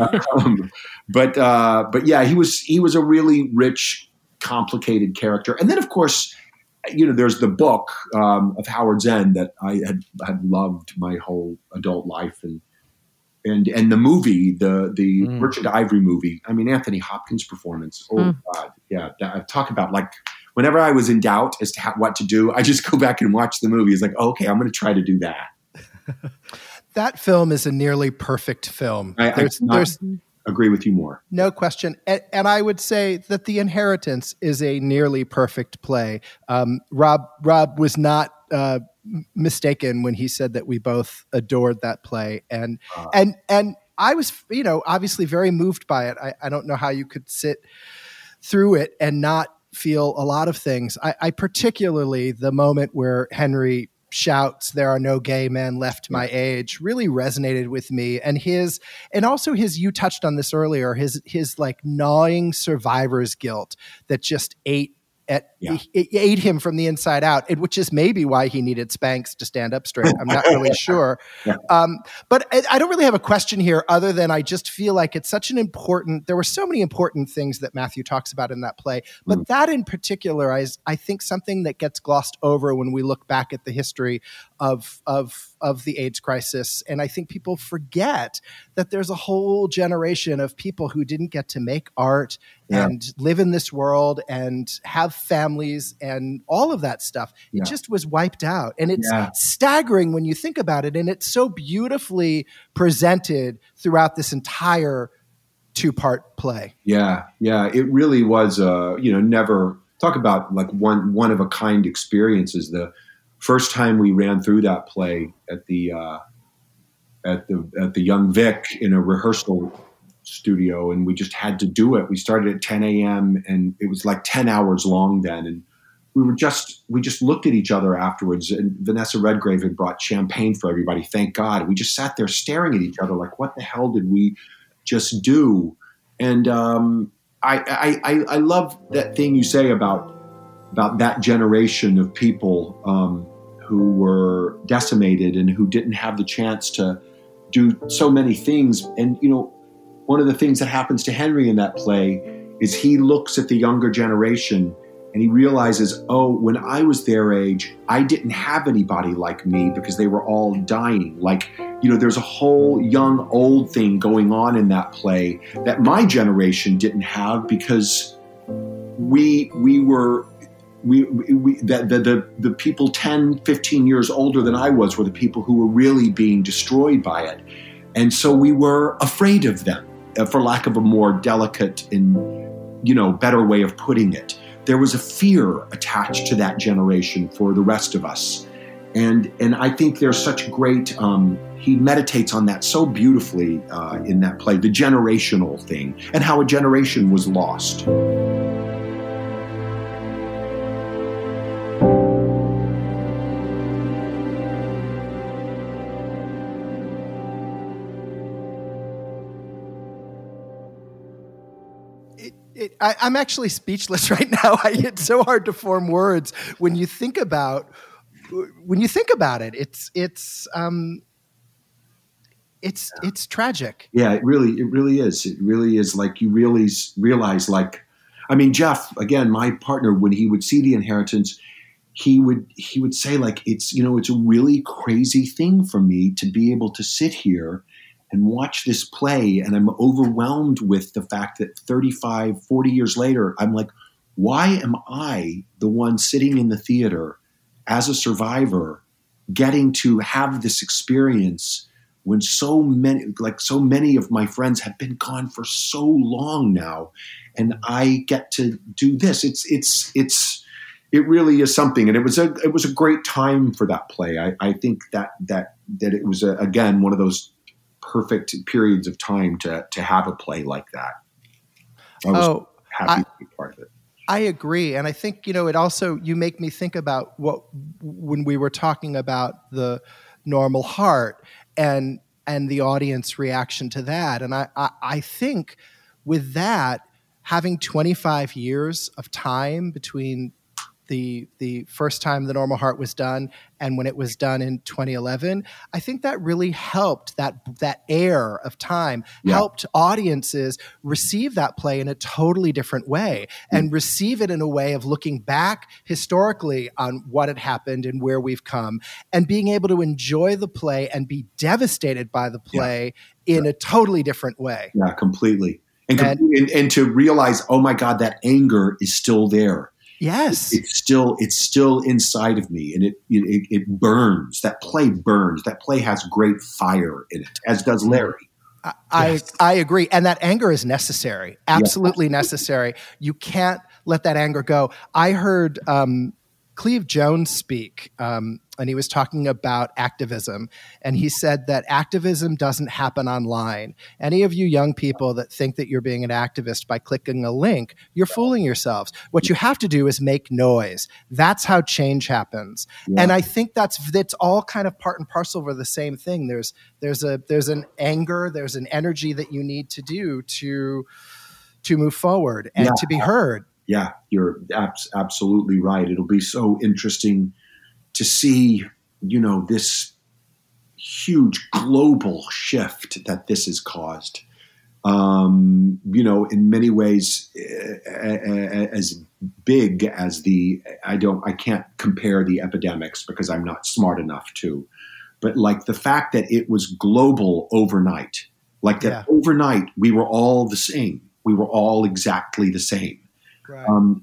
But yeah, he was a really rich, complicated character. And then of course, there's the book of Howard's End that I had loved my whole adult life, and the movie, the Merchant Ivory movie. I mean, Anthony Hopkins' performance. Oh God, yeah. Talk about like whenever I was in doubt as to what to do, I just go back and watch the movie. It's like, okay, I'm going to try to do that. That film is a nearly perfect film. I agree with you more. No question. And I would say that The Inheritance is a nearly perfect play. Rob was not mistaken when he said that we both adored that play. And I was, obviously very moved by it. I don't know how you could sit through it and not feel a lot of things. I particularly, the moment where Henry shouts, "There are no gay men left my age," really resonated with me. And also his, you touched on this earlier, his like gnawing survivor's guilt that just ate him from the inside out, which is maybe why he needed Spanx to stand up straight. I'm not really sure. But I don't really have a question here other than I just feel like it's such an important, there were so many important things that Matthew talks about in that play, but that in particular is, I think, something that gets glossed over when we look back at the history of the AIDS crisis. And I think people forget that there's a whole generation of people who didn't get to make art and live in this world and have families and all of that stuff. It just was wiped out. And it's staggering when you think about it. And it's so beautifully presented throughout this entire two-part play. Yeah. It really was, never talk about like one of a kind experiences. The first time we ran through that play at the Young Vic in a rehearsal studio, and we just had to do it. We started at 10 a.m. and it was like 10 hours long then. And we just looked at each other afterwards, and Vanessa Redgrave had brought champagne for everybody. Thank God. We just sat there staring at each other like, what the hell did we just do? And I love that thing you say about that generation of people who were decimated and who didn't have the chance to do so many things. And, one of the things that happens to Henry in that play is he looks at the younger generation and he realizes, when I was their age, I didn't have anybody like me because they were all dying. Like, there's a whole young old thing going on in that play that my generation didn't have because we were the people 10, 15 years older than I was were the people who were really being destroyed by it. And so we were afraid of them, for lack of a more delicate and better way of putting it. There was a fear attached to that generation for the rest of us. And I think there's such great, he meditates on that so beautifully in that play, the generational thing and how a generation was lost. I'm actually speechless right now. It's so hard to form words when you think about it. It's tragic. Yeah, it really is. It really is. Like you really realize, like, I mean, Jeff, again, my partner, when he would see The Inheritance, he would say, like, it's a really crazy thing for me to be able to sit here and watch this play, and I'm overwhelmed with the fact that 35, 40 years later, I'm like, why am I the one sitting in the theater as a survivor getting to have this experience when so many of my friends have been gone for so long now, and I get to do this. It really is something, and it was a great time for that play. I think that it was again one of those perfect periods of time to have a play like that. I was happy to be part of it. I agree. And I think, it also, you make me think about when we were talking about The Normal Heart and the audience reaction to that. And I think with that, having 25 years of time between the first time The Normal Heart was done and when it was done in 2011, I think that really helped, that air of time helped audiences receive that play in a totally different way and receive it in a way of looking back historically on what had happened and where we've come and being able to enjoy the play and be devastated by the play in a totally different way. Yeah, completely. And to realize, oh my God, that anger is still there. Yes, it's still inside of me, and it burns. That play burns. That play has great fire in it, as does Larry. I agree, and that anger is necessary, absolutely necessary. You can't let that anger go. I heard Cleve Jones speak, and he was talking about activism, and he said that activism doesn't happen online. Any of you young people that think that you're being an activist by clicking a link, you're fooling yourselves. What you have to do is make noise. That's how change happens. Yeah. And I think that's all kind of part and parcel for the same thing. There's an anger, there's an energy that you need to do to move forward and to be heard. Yeah, you're absolutely right. It'll be so interesting to see, this huge global shift that this has caused. In many ways, as big as I can't compare the epidemics because I'm not smart enough to, but like the fact that it was global overnight, like that overnight we were all the same. We were all exactly the same. Right.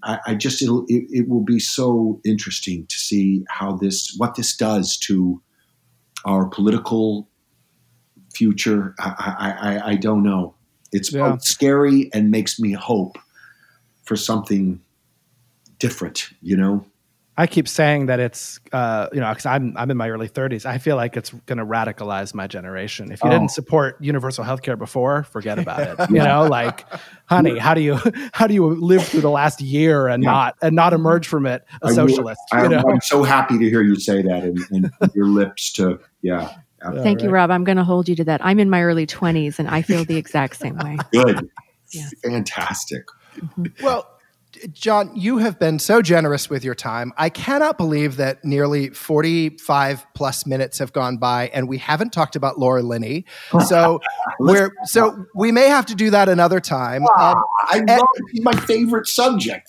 It will be so interesting to see what this does to our political future. I don't know. It's both scary and makes me hope for something different, I keep saying that it's, because I'm in my early 30s. I feel like it's going to radicalize my generation. If you didn't support universal healthcare before, forget about it. Honey, how do you live through the last year and not emerge from it a socialist? I'm so happy to hear you say that and your lips to Thank you, Rob. I'm going to hold you to that. I'm in my early 20s and I feel the exact same way. Good. Yeah. Fantastic. Mm-hmm. Well, John, you have been so generous with your time. I cannot believe that nearly 45 plus minutes have gone by and we haven't talked about Laura Linney. So we may have to do that another time. She's my favorite subject.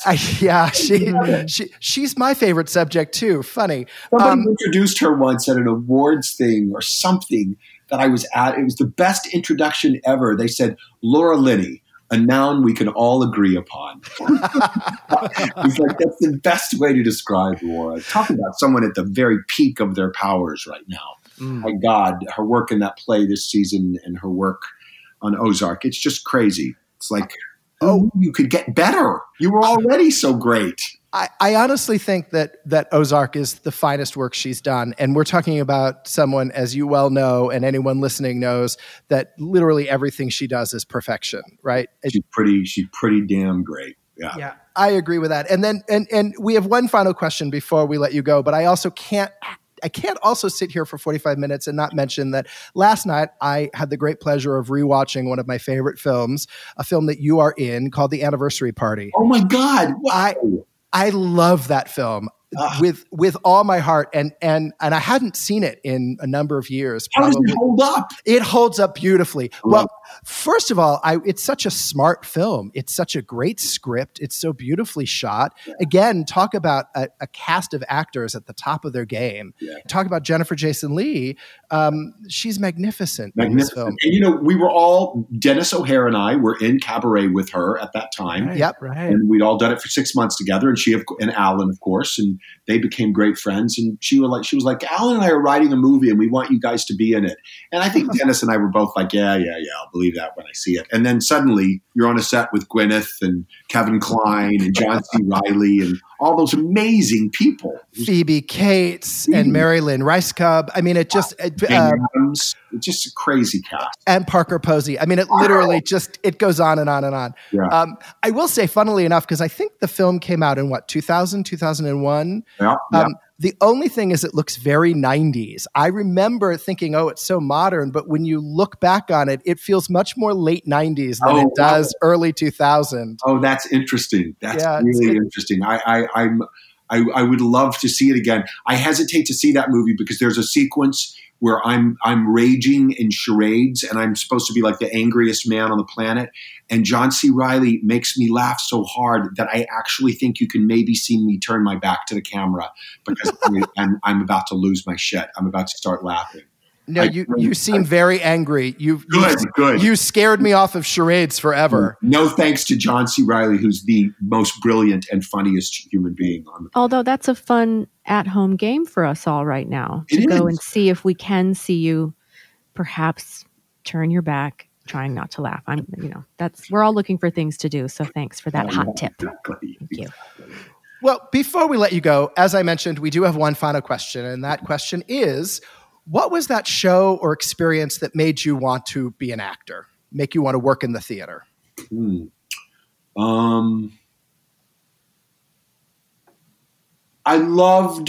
She's my favorite subject too. Funny. Somebody introduced her once at an awards thing or something that I was at. It was the best introduction ever. They said, Laura Linney, a noun we can all agree upon. It's like, that's the best way to describe Laura. Talk about someone at the very peak of their powers right now. My God, her work in that play this season and her work on Ozark, it's just crazy. It's like, knew you could get better? You were already so great. I honestly think that Ozark is the finest work she's done. And we're talking about someone, as you well know, and anyone listening knows, that literally everything she does is perfection, right? She's pretty damn great. Yeah. I agree with that. And then and we have one final question before we let you go, but I can't also sit here for 45 minutes and not mention that last night I had the great pleasure of rewatching one of my favorite films, a film that you are in called The Anniversary Party. Oh my God. Wow. I love that film with all my heart, and I hadn't seen it in a number of years. How does it hold up? It holds up beautifully. Well, first of all, it's such a smart film. It's such a great script. It's so beautifully shot. Yeah. Again, talk about a cast of actors at the top of their game. Yeah. Talk about Jennifer Jason Leigh. She's magnificent in this film. And we were all, Dennis O'Hare and I were in Cabaret with her at that time. Right. Yep. Right. And we'd all done it for 6 months together, and Alan, of course, and they became great friends. And she was like, Alan and I are writing a movie and we want you guys to be in it. And I think Dennis and I were both like, yeah, I'll believe that when I see it. And then suddenly you're on a set with Gwyneth and Kevin Kline and John C. Reilly and all those amazing people. Phoebe Cates and Mary Lynn Ricecub. I mean, it's just a crazy cast. And Parker Posey. I mean, it literally it goes on and on and on. Yeah. I will say, funnily enough, because I think the film came out in 2000, 2001. Yeah. The only thing is it looks very 90s. I remember thinking, it's so modern, but when you look back on it, it feels much more late 90s than it does early 2000. Oh, that's interesting. That's really interesting. I would love to see it again. I hesitate to see that movie because there's a sequence where I'm raging in charades and I'm supposed to be like the angriest man on the planet. And John C. Reilly makes me laugh so hard that I actually think you can maybe see me turn my back to the camera because I'm about to lose my shit. I'm about to start laughing. No, you seem very angry. Good. You scared me off of charades forever. No thanks to John C. Reilly, who's the most brilliant and funniest human being on the planet. Although that's a fun at-home game for us all right now to go and see if we can see you perhaps turn your back, trying not to laugh. We're all looking for things to do. So thanks for that hot tip. Exactly. Thank you. Well, before we let you go, as I mentioned, we do have one final question. And that question is, what was that show or experience that made you want to be an actor, make you want to work in the theater? I loved,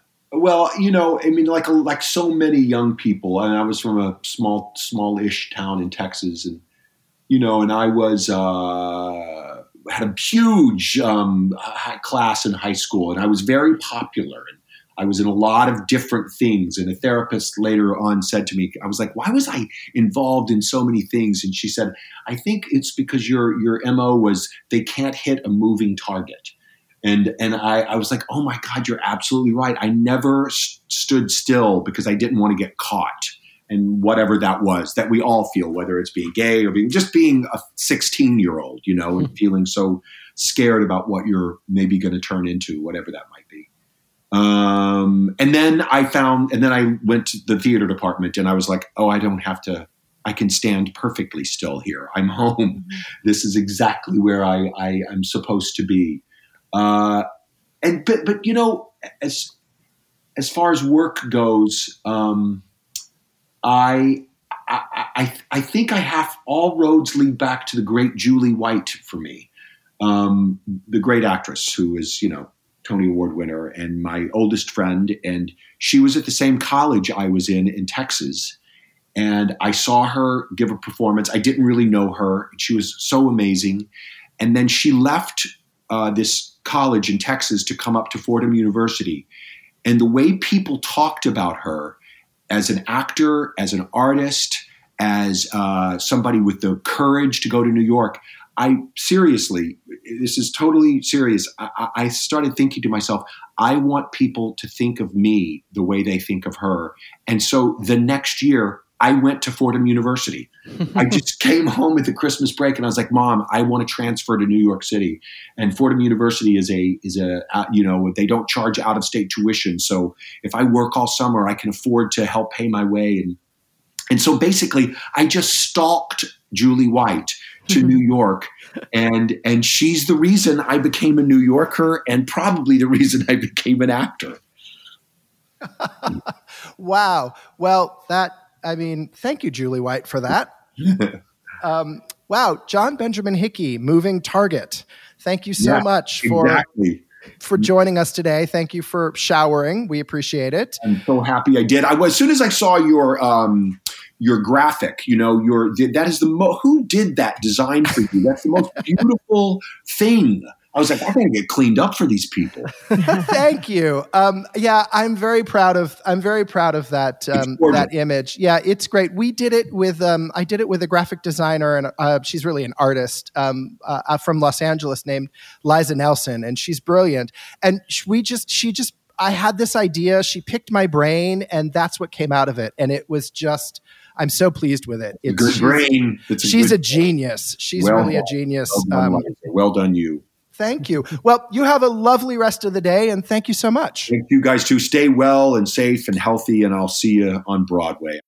like so many young people, and I was from a small-ish town in Texas, and I was had a huge class in high school, and I was very popular, and I was in a lot of different things. And a therapist later on said to me, I was like, why was I involved in so many things? And she said, I think it's because your MO was they can't hit a moving target. And I was like, oh my God, you're absolutely right. I never stood still because I didn't want to get caught. And whatever that was, that we all feel, whether it's being gay or being a 16-year-old, and feeling so scared about what you're maybe going to turn into, whatever that might be. And then I went to the theater department and I was like, I can stand perfectly still here. I'm home. This is exactly where I am supposed to be. But as far as work goes, I think I have all roads lead back to the great Julie White for me, the great actress who is, Tony Award winner and my oldest friend. And she was at the same college I was in Texas. And I saw her give a performance. I didn't really know her. She was so amazing. And then she left this college in Texas to come up to Fordham University. And the way people talked about her as an actor, as an artist, as somebody with the courage to go to New York, this is totally serious. I started thinking to myself, I want people to think of me the way they think of her. And so the next year, I went to Fordham University. I just came home at the Christmas break and I was like, Mom, I want to transfer to New York City. And Fordham University is they don't charge out of state tuition. So if I work all summer, I can afford to help pay my way. And so basically I just stalked Julie White to New York. And she's the reason I became a New Yorker and probably the reason I became an actor. Wow. Well, thank you, Julie White, for that. Wow. John Benjamin Hickey, moving target. Thank you so much for joining us today. Thank you for showering. We appreciate it. I'm so happy I did. As soon as I saw your graphic, that is who did that design for you? That's the most beautiful thing. I was like, I gotta get cleaned up for these people. Thank you. I'm very proud of that that image. Yeah, it's great. We did it with I did it with a graphic designer, and she's really an artist from Los Angeles named Liza Nelson, and she's brilliant. And I had this idea. She picked my brain, and that's what came out of it. And it was just, I'm so pleased with it. Good brain. She's a genius. She's really a genius. Well done, you. Thank you. Well, you have a lovely rest of the day, and thank you so much. Thank you guys too. Stay well and safe and healthy, and I'll see you on Broadway.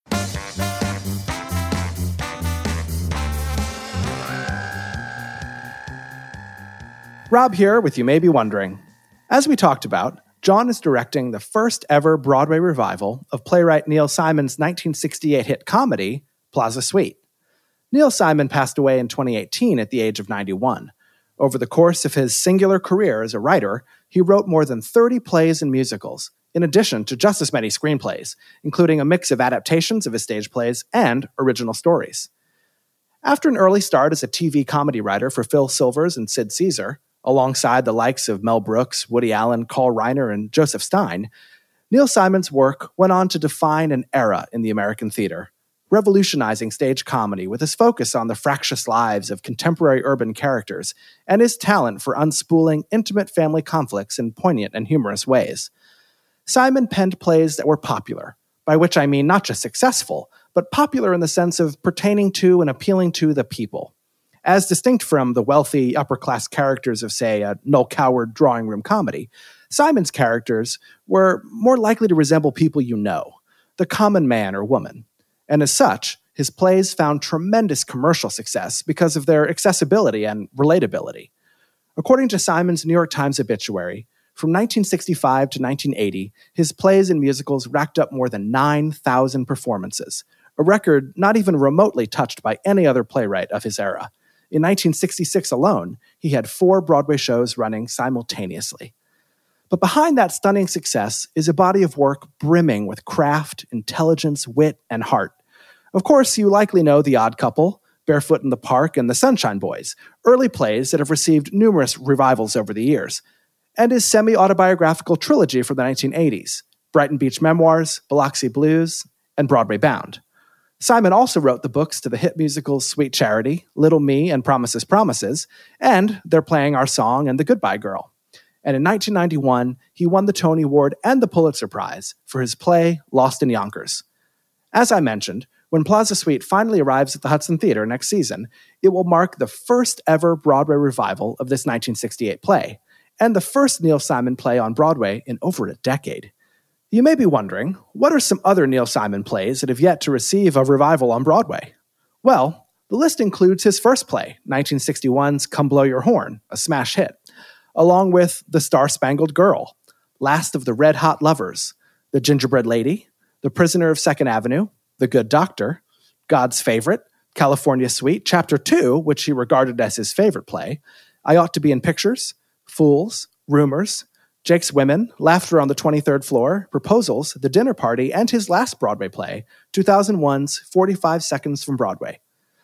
Rob here with You May Be Wondering. As we talked about, John is directing the first ever Broadway revival of playwright Neil Simon's 1968 hit comedy, Plaza Suite. Neil Simon passed away in 2018 at the age of 91. Over the course of his singular career as a writer, he wrote more than 30 plays and musicals, in addition to just as many screenplays, including a mix of adaptations of his stage plays and original stories. After an early start as a TV comedy writer for Phil Silvers and Sid Caesar, alongside the likes of Mel Brooks, Woody Allen, Carl Reiner, and Joseph Stein, Neil Simon's work went on to define an era in the American theater, revolutionizing stage comedy with his focus on the fractious lives of contemporary urban characters and his talent for unspooling intimate family conflicts in poignant and humorous ways. Simon penned plays that were popular, by which I mean not just successful, but popular in the sense of pertaining to and appealing to the people. As distinct from the wealthy, upper-class characters of, say, a Noel Coward drawing room comedy, Simon's characters were more likely to resemble people you know, the common man or woman. And as such, his plays found tremendous commercial success because of their accessibility and relatability. According to Simon's New York Times obituary, from 1965 to 1980, his plays and musicals racked up more than 9,000 performances, a record not even remotely touched by any other playwright of his era. In 1966 alone, he had 4 Broadway shows running simultaneously. But behind that stunning success is a body of work brimming with craft, intelligence, wit, and heart. Of course, you likely know The Odd Couple, Barefoot in the Park, and The Sunshine Boys, early plays that have received numerous revivals over the years, and his semi-autobiographical trilogy from the 1980s, Brighton Beach Memoirs, Biloxi Blues, and Broadway Bound. Simon also wrote the books to the hit musicals Sweet Charity, Little Me, and Promises, Promises, and They're Playing Our Song and The Goodbye Girl. And in 1991, he won the Tony Award and the Pulitzer Prize for his play Lost in Yonkers. As I mentioned, when Plaza Suite finally arrives at the Hudson Theater next season, it will mark the first ever Broadway revival of this 1968 play, and the first Neil Simon play on Broadway in over a decade. You may be wondering, what are some other Neil Simon plays that have yet to receive a revival on Broadway? Well, the list includes his first play, 1961's Come Blow Your Horn, a smash hit, along with The Star-Spangled Girl, Last of the Red Hot Lovers, The Gingerbread Lady, The Prisoner of Second Avenue, The Good Doctor, God's Favorite, California Suite, Chapter 2, which he regarded as his favorite play, I Ought to Be in Pictures, Fools, Rumors, Jake's Women, Laughter on the 23rd Floor, Proposals, The Dinner Party, and his last Broadway play, 2001's 45 Seconds from Broadway.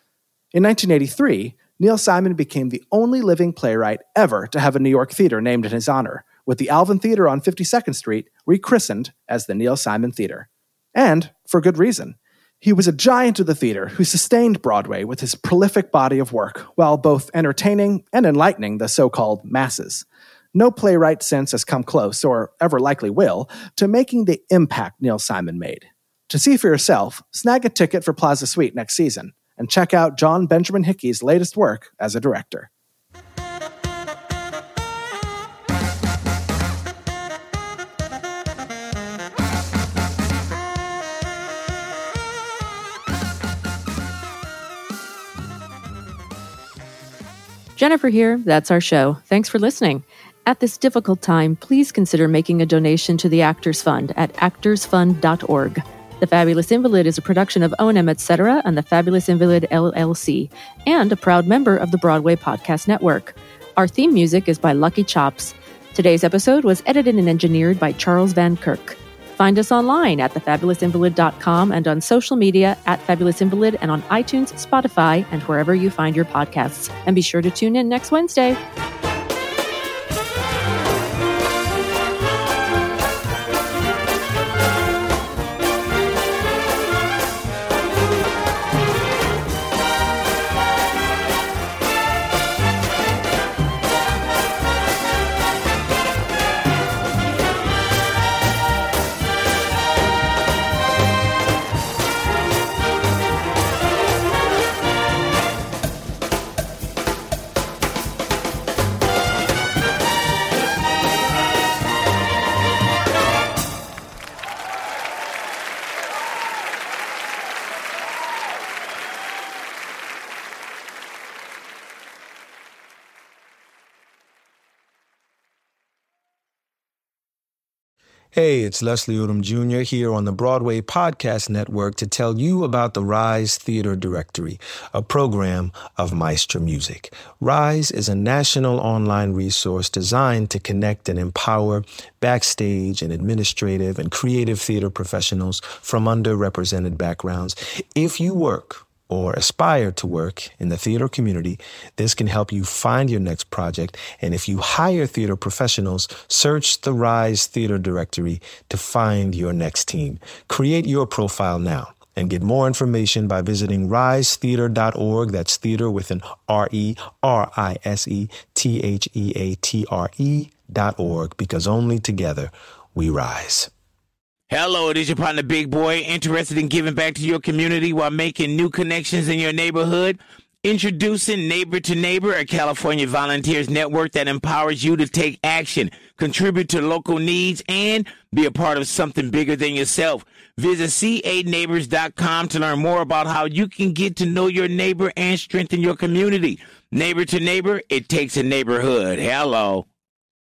In 1983, Neil Simon became the only living playwright ever to have a New York theater named in his honor, with the Alvin Theater on 52nd Street rechristened as the Neil Simon Theater. And for good reason. He was a giant of the theater who sustained Broadway with his prolific body of work, while both entertaining and enlightening the so-called masses. No playwright since has come close, or ever likely will, to making the impact Neil Simon made. To see for yourself, snag a ticket for Plaza Suite next season, and check out John Benjamin Hickey's latest work as a director. Jennifer here. That's our show. Thanks for listening. At this difficult time, please consider making a donation to the Actors Fund at actorsfund.org. The Fabulous Invalid is a production of O&M Etc. and the Fabulous Invalid LLC, and a proud member of the Broadway Podcast Network. Our theme music is by Lucky Chops. Today's episode was edited and engineered by Charles Van Kirk. Find us online at thefabulousinvalid.com and on social media at Fabulous Invalid and on iTunes, Spotify, and wherever you find your podcasts. And be sure to tune in next Wednesday. Hey, it's Leslie Odom Jr. here on the Broadway Podcast Network to tell you about the Rise Theater Directory, a program of Maestro Music. Rise is a national online resource designed to connect and empower backstage and administrative and creative theater professionals from underrepresented backgrounds. If you work or aspire to work in the theater community, this can help you find your next project. And if you hire theater professionals, search the Rise Theater Directory to find your next team. Create your profile now and get more information by visiting risetheater.org. That's theater with an RISETHEATRE.org, because only together we rise. Hello, it is your partner, Big Boy, interested in giving back to your community while making new connections in your neighborhood? Introducing Neighbor to Neighbor, a California volunteers network that empowers you to take action, contribute to local needs, and be a part of something bigger than yourself. Visit CANeighbors.com to learn more about how you can get to know your neighbor and strengthen your community. Neighbor to Neighbor, it takes a neighborhood. Hello.